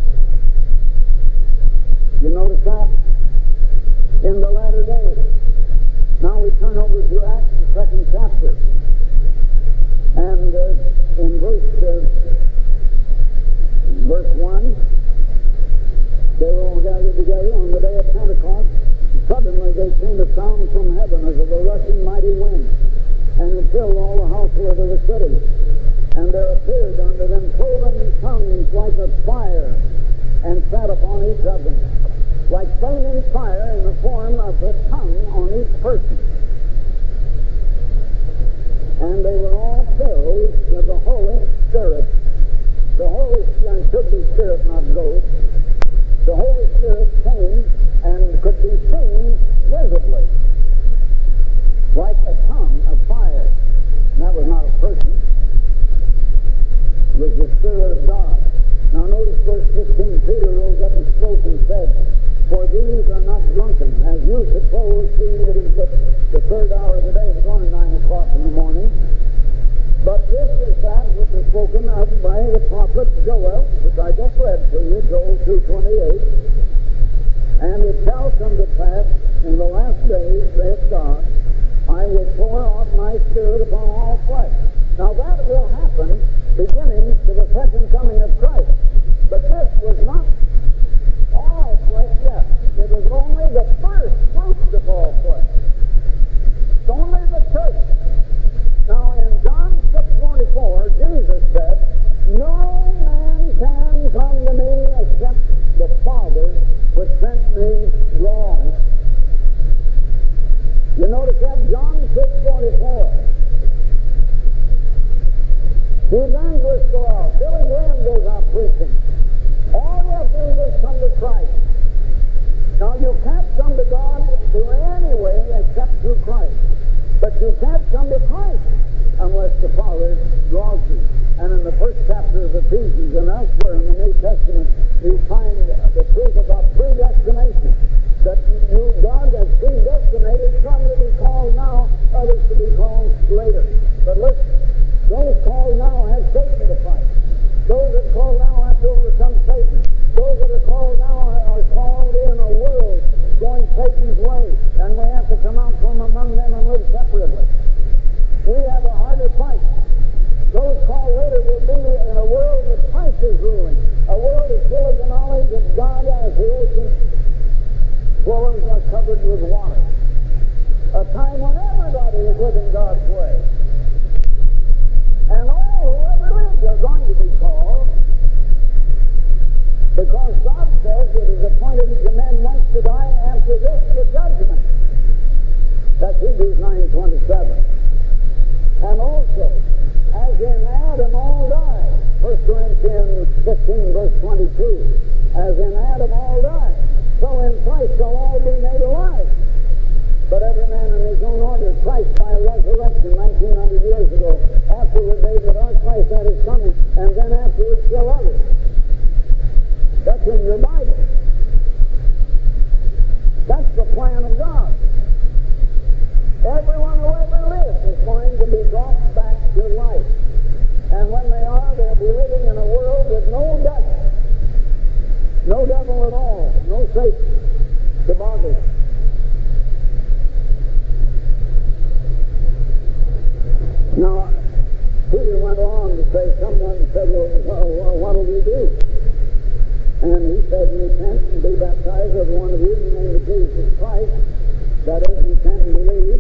You notice that? In the latter days. Now we turn over to Acts, the second chapter. And in verse 1, they were on gathered together on the day of Pentecost, suddenly there came a sound from heaven as of a rushing mighty wind, and it filled all the household of the city. And there appeared unto them cloven tongues like a fire, and sat upon each of them, like flaming fire in the form of a tongue on each person. And they were all filled with the Holy Spirit. The Holy Spirit should be Spirit, not ghost. The Holy Spirit came and could be seen visibly, like a tongue of fire. And that was not a person. It was the Spirit of God. Now notice verse 15, Peter rose up and spoke and said, For these are not drunken, as you suppose, seeing it is but the third hour of the day. It was only 9 o'clock in the morning. But this is that which is spoken of by the prophet Joel, which I just read to you, Joel 2:28. And it shall come to pass in the last days, saith God, I will pour out my Spirit upon all flesh. Now that will happen beginning to the second coming of Christ. But this was not all flesh yet. It was only the first fruits of all flesh. It's only the church. Now in John 6:44, Jesus said, No man can come to me except the Father which sent me draw him. You notice that? John 6:44. The evangelists go out. Billy Graham goes out preaching. All you have to do is come to Christ. Now you can't come to God through any way except through Christ. But you can't come to Christ unless the Father draws you. And in the first chapter of Ephesians and elsewhere in the New Testament, you find the truth about predestination. That God has predestinated some to be called now, others to be called later. But listen, those called now have Satan to fight. Those that call now have to overcome Satan. Those that are called now are called in a world going Satan's way, and we have to come out from among them and live separately. We have a harder fight. Those called later will be in a world that Christ is ruling, a world that's full of the knowledge of God as the ocean floors are covered with water. A time when everybody is living God's way. And all who ever lived are going to be called, because God says it is appointed to men once to die, after this the judgment. That's Hebrews 9:27. And also, as in Adam all died, 1 Corinthians 15 verse 22, as in Adam all died, so in Christ shall all be made alive. But every man in his own order. Christ by resurrection 1900 years ago. Afterward David, our Christ at his coming, and then afterward still others. That's in your Bible. That's the plan of God. Everyone who ever lived is going to be brought back to life. And when they are, they'll be living in a world with no devil. No devil at all. No Satan to bother them. Now, Peter went on to say, someone said, well, what will we do? And he said, repent and be baptized, every one of you, in the name of Jesus Christ. That is, repent and believe.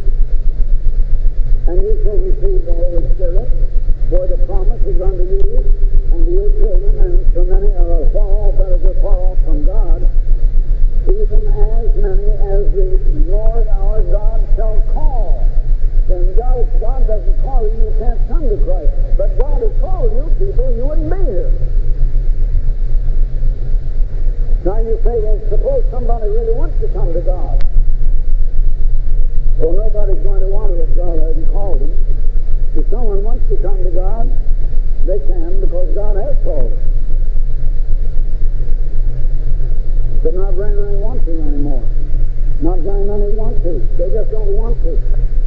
And you shall receive the Holy Spirit, for the promise is unto you and to your children, and so many are far off, that is, are far off from God, even as many as the Lord our God shall call. Then God doesn't call you, you can't come to Christ. But God has called you people, you wouldn't be here. Now you say, well, suppose somebody really wants to come to God. Well, nobody's going to want to if God hasn't called them. If someone wants to come to God, they can, because God has called them. But not very many want to anymore. Not very many want to. They just don't want to.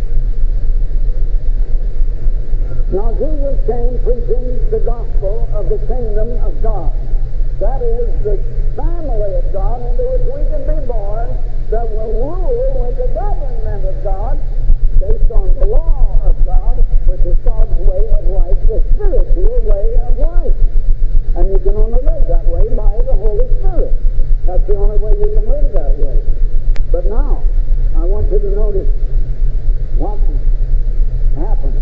Now, Jesus came preaching the gospel of the kingdom of God. That is, the family of God into which we can be born, that will rule with the government of God, based on the law of God, which is God's way of life, the spiritual way of life. And you can only live that way by the Holy Spirit. That's the only way you can live that way. But now, I want you to notice what happened.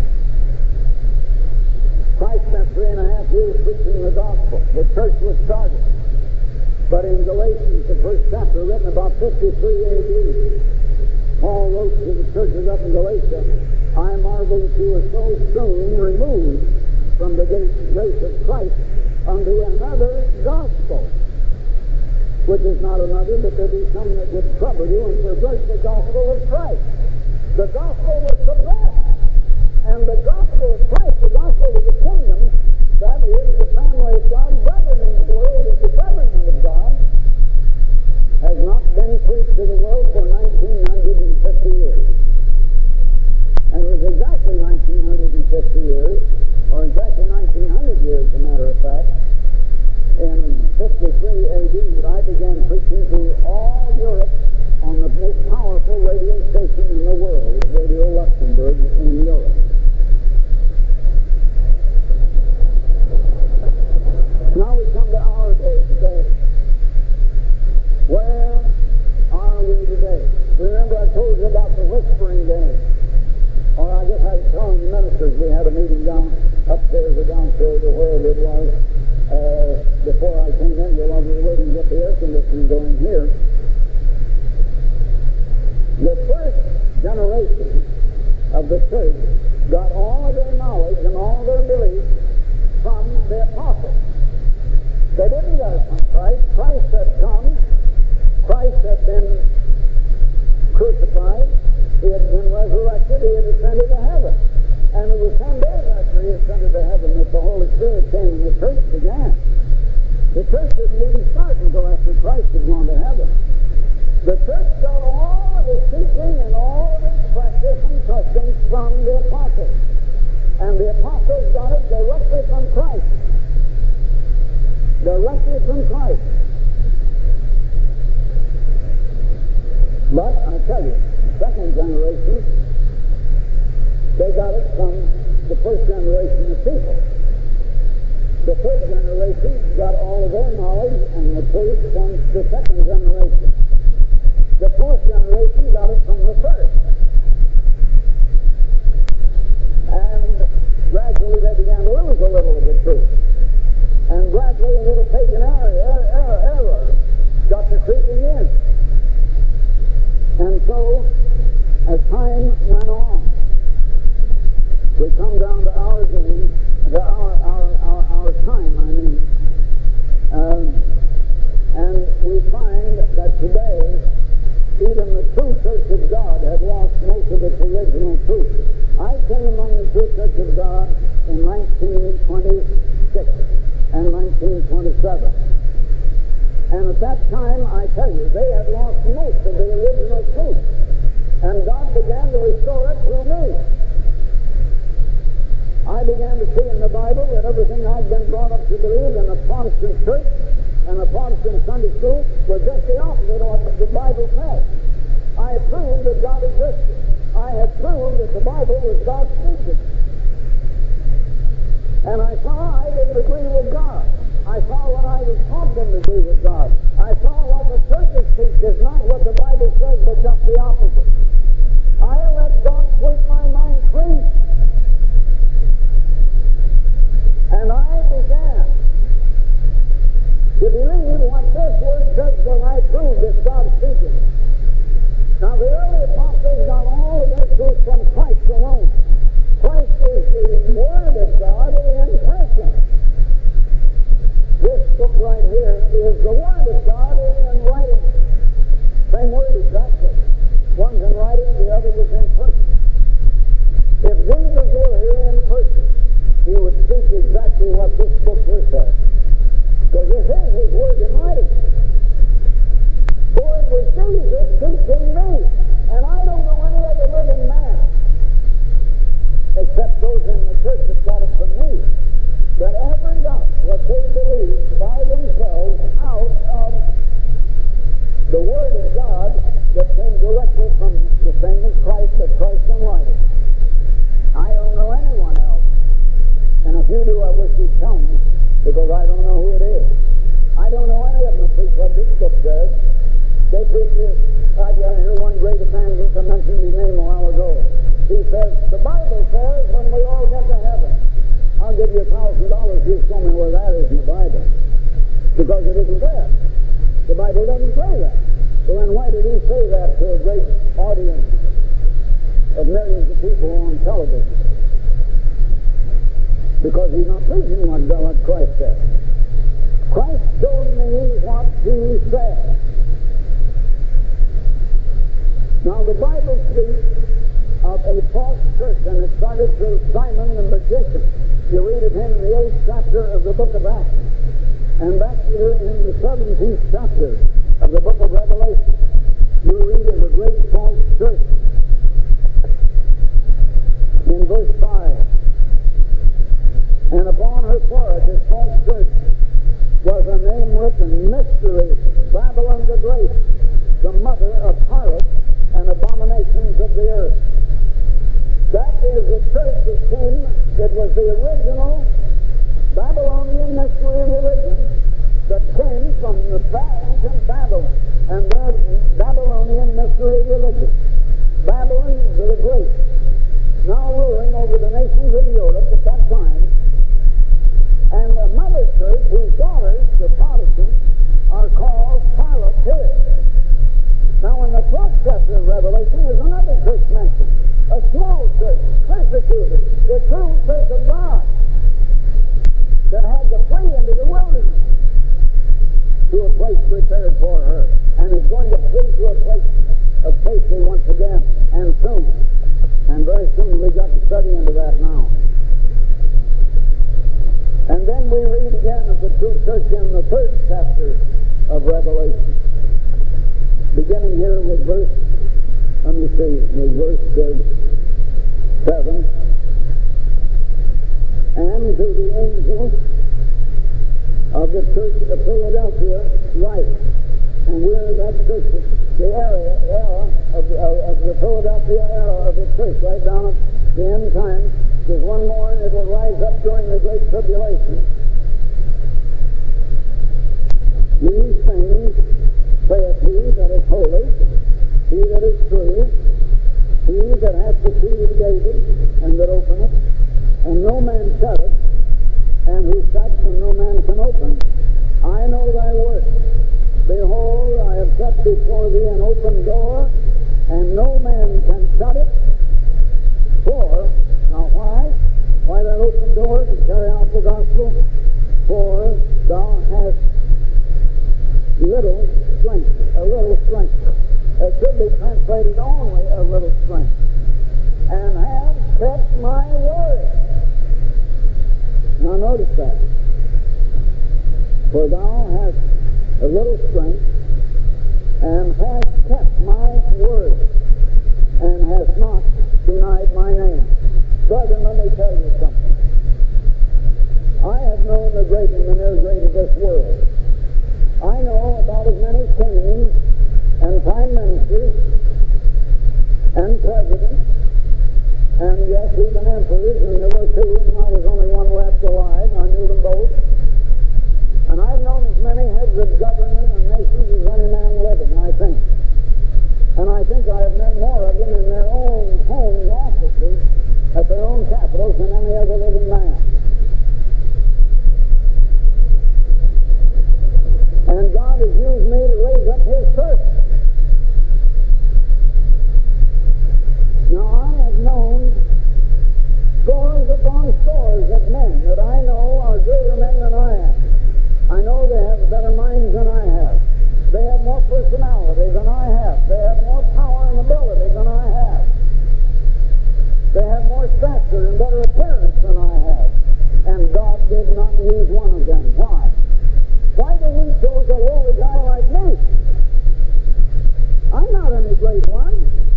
Christ spent 3.5 years preaching the gospel. The church was started. But in Galatians, the first chapter, written about 53 A.D., Paul wrote to the churches up in Galatia, I marvel that you are so soon removed from the grace of Christ unto another gospel, which is not another, but there be some that would trouble you and pervert the gospel of Christ. The gospel was suppressed. And the gospel of Christ, the gospel of the kingdom, that is the family of God governing the world as the government of God, has not been preached to the world for 1950 years. And it was exactly 1950 years, or exactly 1900 years, as a matter of fact, in 53 A.D. that I began preaching to all Europe on the most powerful radio station in the world, Radio Luxembourg in Europe. Now we come to our day today. Where are we today? Remember I told you about the whispering game. Or I guess I was telling the ministers we had a meeting down upstairs or downstairs or wherever it was before I came in while we were waiting to get the air conditioning going here. The first generation of the church got all of their knowledge and all their beliefs from the apostles. They didn't get it from Christ. Christ had come. Christ had been crucified. He had been resurrected. He had ascended to heaven. And it was 10 days after he ascended to heaven that the Holy Spirit came and the church began. The church didn't even start until after Christ had gone to heaven. The church got all of its teaching and all of its practice and customs from the apostles. And the apostles got it directly from Christ. Directly from Christ. But I tell you, the second generation, they got it from the first generation of people. The third generation got all of their knowledge and the truth from the second generation. The fourth generation got it from the first. And gradually they began to lose a little of the truth. And gradually a little pagan error got to creeping in. And so, as time went on, we come down to our game, to our time, I mean. And we find that today, even the true Church of God had lost most of its original truth. I came among the true Church of God in 1926 and 1927. And at that time, I tell you, they had lost most of the original truth. And God began to restore it through me. I began to see in the Bible that everything I'd been brought up to believe in a Protestant church and a Protestant Sunday school was just the opposite of what the Bible says. I had proved that God existed. I had proved that the Bible was God speaking. And I saw I didn't agree with God. I saw what I was taught didn't agree with God. I saw what the churches teach is not what the Bible says, but just the opposite. I let God sweep my mind clean. And I began to believe what this word says when I proved that God speaking. Now the early apostles got all of their truth from Christ alone. Christ is the Word of God in person. This book right here is the Word of God in writing. Same word exactly. One's in writing, the other was in person. If Jesus were here in person, he would speak exactly what this book here says. Because this is his word in writing. For it was Jesus teaching me. And I don't know any other living man, except those in the church that got it from me, that ever got what they believed by themselves out of the Word of God that came directly from the famous Christ that Christ in writing. I don't know anyone else. And if you do, I wish you'd tell me, because I don't know who it is. I I don't know any of them that preach what this book says. They preach this. I hear one great evangelist, I mentioned his name a while ago. He says, the Bible says when we all get to heaven, I'll give you $1,000 you show me where that is in the Bible. Because it isn't there. The Bible doesn't say that. So then why did he say that to a great audience of millions of people on television? Because he's not preaching what Christ said. Christ showed me what he said. Now the Bible speaks of a false church, and it started through Simon the magician. You read of him in the 8th chapter of the book of Acts. And back here in the 17th chapter of the book of Revelation, you read of a great false church. In verse 5, and upon her forehead, this false church, was a name written, Mystery, Babylon the Great, the mother of harlots and abominations of the earth. That is the church that came, that was the original Babylonian mystery religion that came from the ancient Babylon, and their Babylonian mystery religion. Babylon the Great, now ruling over the nations of Europe at that time, and the mother church, whose daughters, the Protestants, are called harlots here. Now in the 12th chapter of Revelation is another church mentioned, a small church, persecuted, the true church of God, that had to flee into the wilderness to a place prepared for her, and is going to flee to a place of safety once again, and soon. And very soon we got to study into that now. And then we read again of the true church in the 3rd chapter of Revelation, beginning here with verse 7. And to the angel of the church of Philadelphia write. And we're that church, the era of the Philadelphia era of the church, right down at the end time. There's one more, and it will rise up during the Great Tribulation. These things saith he that is holy, he that is true, he that hath the key of David, and that openeth, and no man shutteth, and who shuts and no man can open. I know thy works. Behold, I have set before thee an open door, and no man can shut it. For, now why? Why that open door? To carry out the gospel? For thou hast little strength, a little strength. It should be translated only a little strength. And have kept my word. Now notice that. For thou hast a little strength, and hast kept my word, and hast not denied my name. Brethren, let me tell you something. I have known the great and the near great of this world. I know about as many kings and prime ministers and presidents, and yes, even emperors, and there were two, and now there's only one left alive. I knew them both. And I've known as many heads of government and nations as any man living, I think. And I think I have met more of them in their own homes, offices, at their own capitals than any other living man. And God has used me to raise up His church. Now I have known scores upon scores of men that I know are greater men than I am. I know they have better minds than I have. They have more personality than I have. They have more power and ability than I have. They have more stature and better appearance than I have. And God did not use one of them. Why? Why did He choose a lowly guy like me? I'm not any great one.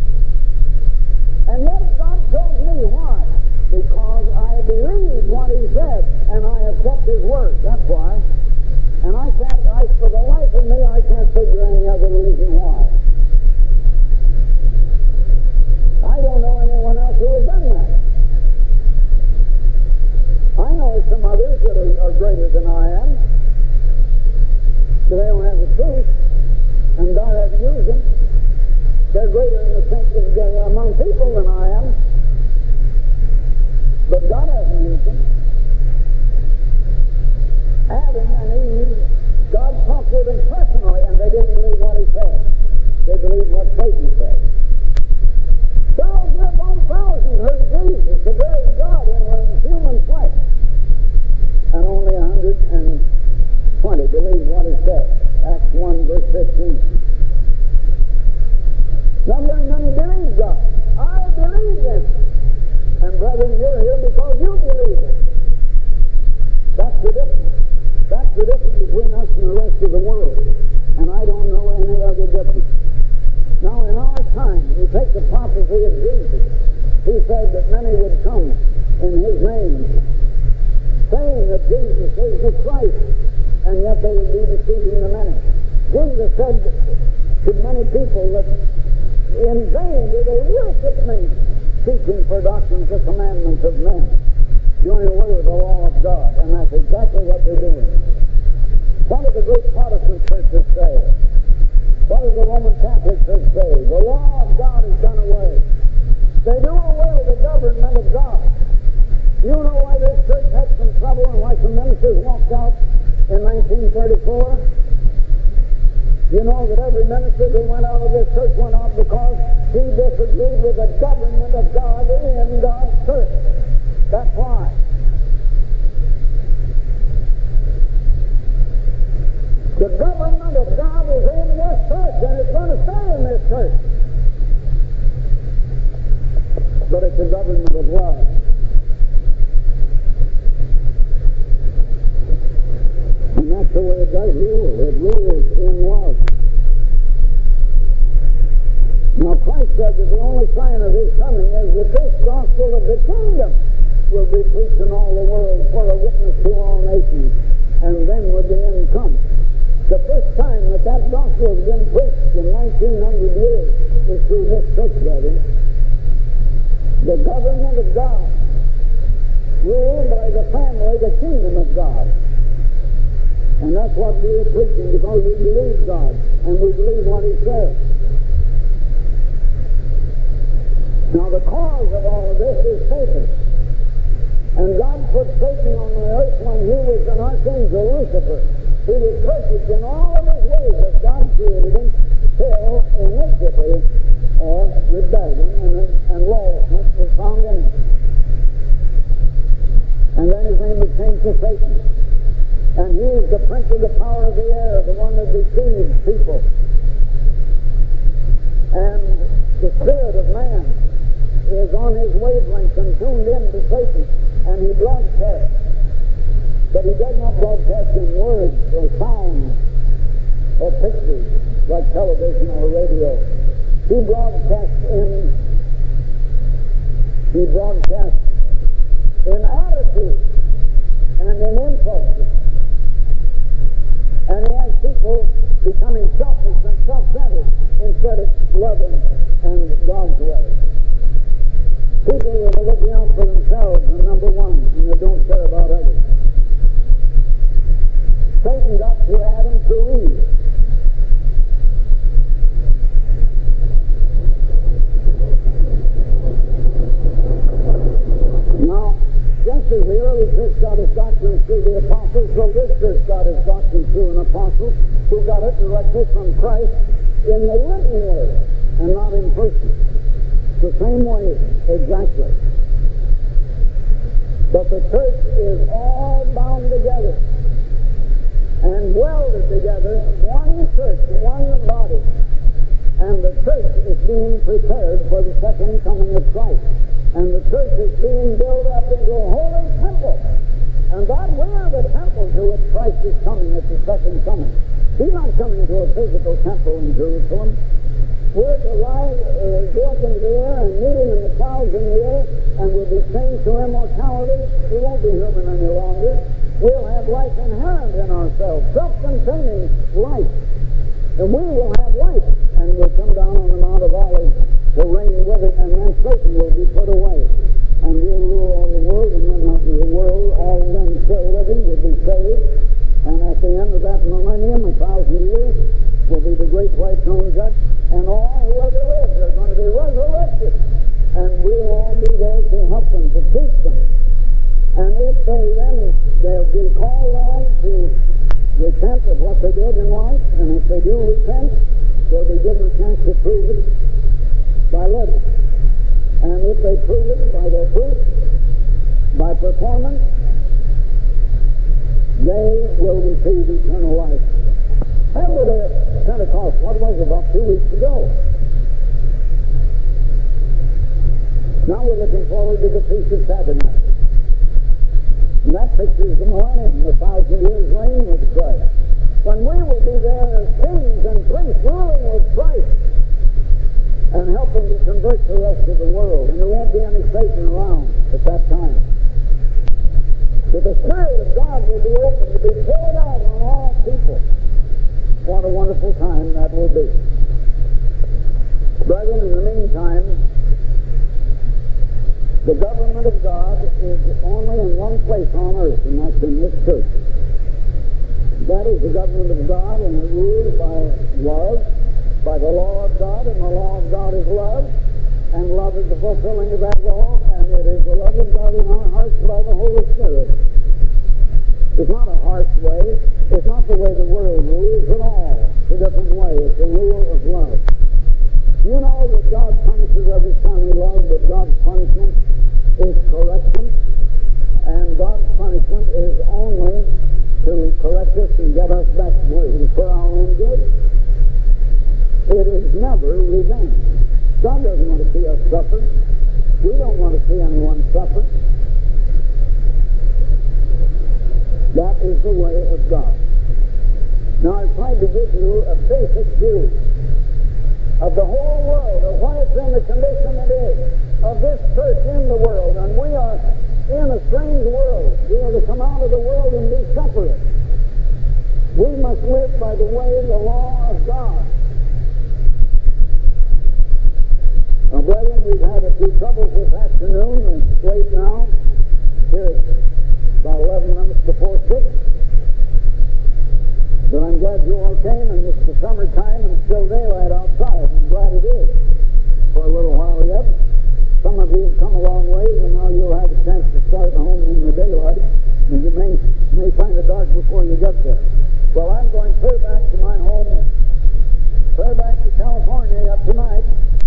And yet God chose me. Why? Because I believed what He said, and I have kept His word. That's why. And for the life of me, I can't figure any other reason why. I don't know anyone else who has done that. I know some others that are greater than I am. use them. They're greater in the sense of among people than I am. But God hasn't used them. Adam and Eve, God talked with them personally, and they didn't believe what he said. They believed what Satan said. Thousands upon thousands heard Jesus, the very God in human flesh. And only 120 believed what he said. Acts 1, verse 15. Not very many believe God. I believe this. And brethren, you're here because you believe it. That's the difference. That's the difference between us and the rest of the world. And I don't know any other difference. Now, in our time, you take the prophecy of Jesus. He said that many would come in his name, saying that Jesus is the Christ, and yet they would be deceiving the many. Jesus said to many people that in vain do they worship me, teaching for doctrines the commandments of men, doing away with the law of God. And that's exactly what they're doing. What do the great Protestant churches say? What do the Roman Catholic Church say? The law of God is done away. They do away with the government of God. You know why this church had some trouble and why some ministers walked out in 1934? You know that every minister who went out of this church went out because he disagreed with the government of God in God's church. That's why. The government of God is in this church, and it's going to stay in this church. But it's a government of love. And that's the way it does rule. It rules in love. Now Christ said that the only sign of his coming is that this gospel of the kingdom will be preached in all the world for a witness to all nations. And then would the end come. The first time that gospel has been preached in 1900 years is through this church, brethren. The government of God, ruled by the family, the kingdom of God. And that's what we are preaching because we believe God and we believe what he says. Now the cause of all of this is Satan. And God put Satan on the earth when he was an archangel, Lucifer. He was perfect in all of his ways as God created him till iniquity or rebellion and lawlessness was found in him. And then his name was changed to Satan. And he is the prince of the power of the air, the one that deceives people. And the spirit of man is on his wavelength and tuned in to Satan. And he broadcasts. But he does not broadcast in words or sounds or pictures like television or radio. He broadcasts in attitude and in impulses. And he has people becoming selfish and self-centered instead of loving and God's way. People who are looking out for themselves are number one, and they don't care about others. Satan got to Adam through Eve. Now, just as the early church got its doctrine through the apostles, so this church got its doctrine through an apostle who got it directly from Christ in the written word and not in person. The same way, exactly. But the church is all bound together and welded together, one church, one body. And the church is being prepared for the second coming of Christ. And the church is being built up into a holy temple. And that we are the temple to which Christ is coming at the second coming. He's not coming to a physical temple in Jerusalem. We're to go up into the air and meet him in the clouds in the air, and we'll be changed to immortality. We won't be human any longer. We'll have life inherent in ourselves, self-containing life. And we will have life, and we'll come down on the Mount of Olives, we'll reign with it, and then Satan will be put away. And we'll rule all the world, and then after the world, all of them still living will be saved. And at the end of that millennium, 1,000 years, will be the great white throne judge, and all who ever lived are going to be resurrected. And we'll all be there to help them, to teach them. And if they'll be called on to repent of what they did in life, and if they do repent, they'll be given a chance to prove it by letters. And if they prove it by their fruit, by performance, they will receive eternal life. After the Pentecost, what was it, about 2 weeks ago? Now we're looking forward to the Feast of Tabernacles. And that pictures the millennium, the 1,000 years reign with Christ. When we will be there as kings and priests ruling with Christ and helping to convert the rest of the world. And there won't be any Satan around at that time. But the Spirit of God will be open to be poured out on all people. What a wonderful time that will be. Brethren, in the meantime, the government of God is only in one place on earth, and that's in this church. That is the government of God, and it rules by love, by the law of God, and the law of God is love, and love is the fulfilling of that law, and it is the love of God in our hearts by the Holy Spirit. It's not a harsh way. It's not the way the world rules at all. It's a different way. It's the rule of love. You know that God punishes every son he loves, but God's punishment is correction, and God's punishment is only to correct us and get us back for our own good. It is never revenge. God doesn't want to see us suffer. We don't want to see anyone suffer. That is the way of God. Now I've tried to give you a basic view of the whole world, of why it's in the condition it is, of this church in the world, and we are in a strange world. We are to come out of the world and be separate. We must live by the way of the law of God. Now, brethren, we've had a few troubles this afternoon. It's late now. Here it's about 11 minutes before 6. But I'm glad you all came, and it's the summertime, and it's still daylight outside. I'm glad it is for a little while yet. Some of you have come a long way, and now you'll have a chance to start home in the daylight, and you may find it dark before you get there. Well, I'm going clear back to my home, clear back to California up tonight.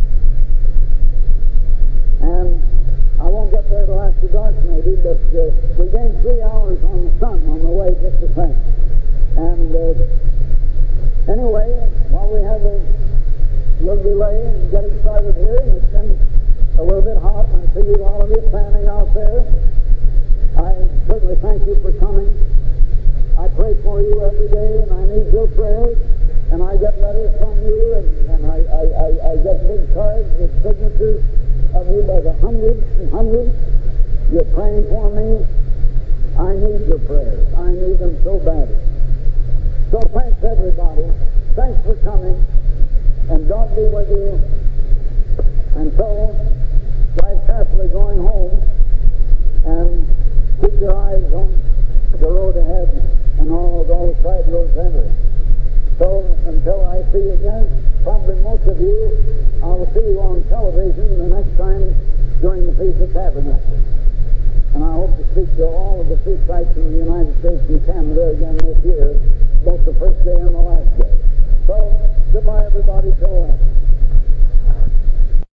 And I won't get there till after dark maybe, but we gained 3 hours on the sun on the way just the same. And anyway, while we have a little delay in getting started here, and it's been a little bit hot, and I see you all of you standing out there, I certainly thank you for coming. I pray for you every day, and I need your prayers, and I get letters from you, and I get big cards with signatures of you by the hundreds and hundreds. You're praying for me. I need your prayers. I need them so badly. So thanks everybody. Thanks for coming, and God be with you. And so, drive carefully going home, and keep your eyes on the road ahead and all the side roads entering. So until I see you again, probably most of you, I'll see you on television the next time during the Feast of Tabernacles. And I hope to speak to all of the feast sites in the United States and Canada again this year, both the first day and the last day. So, goodbye everybody till then.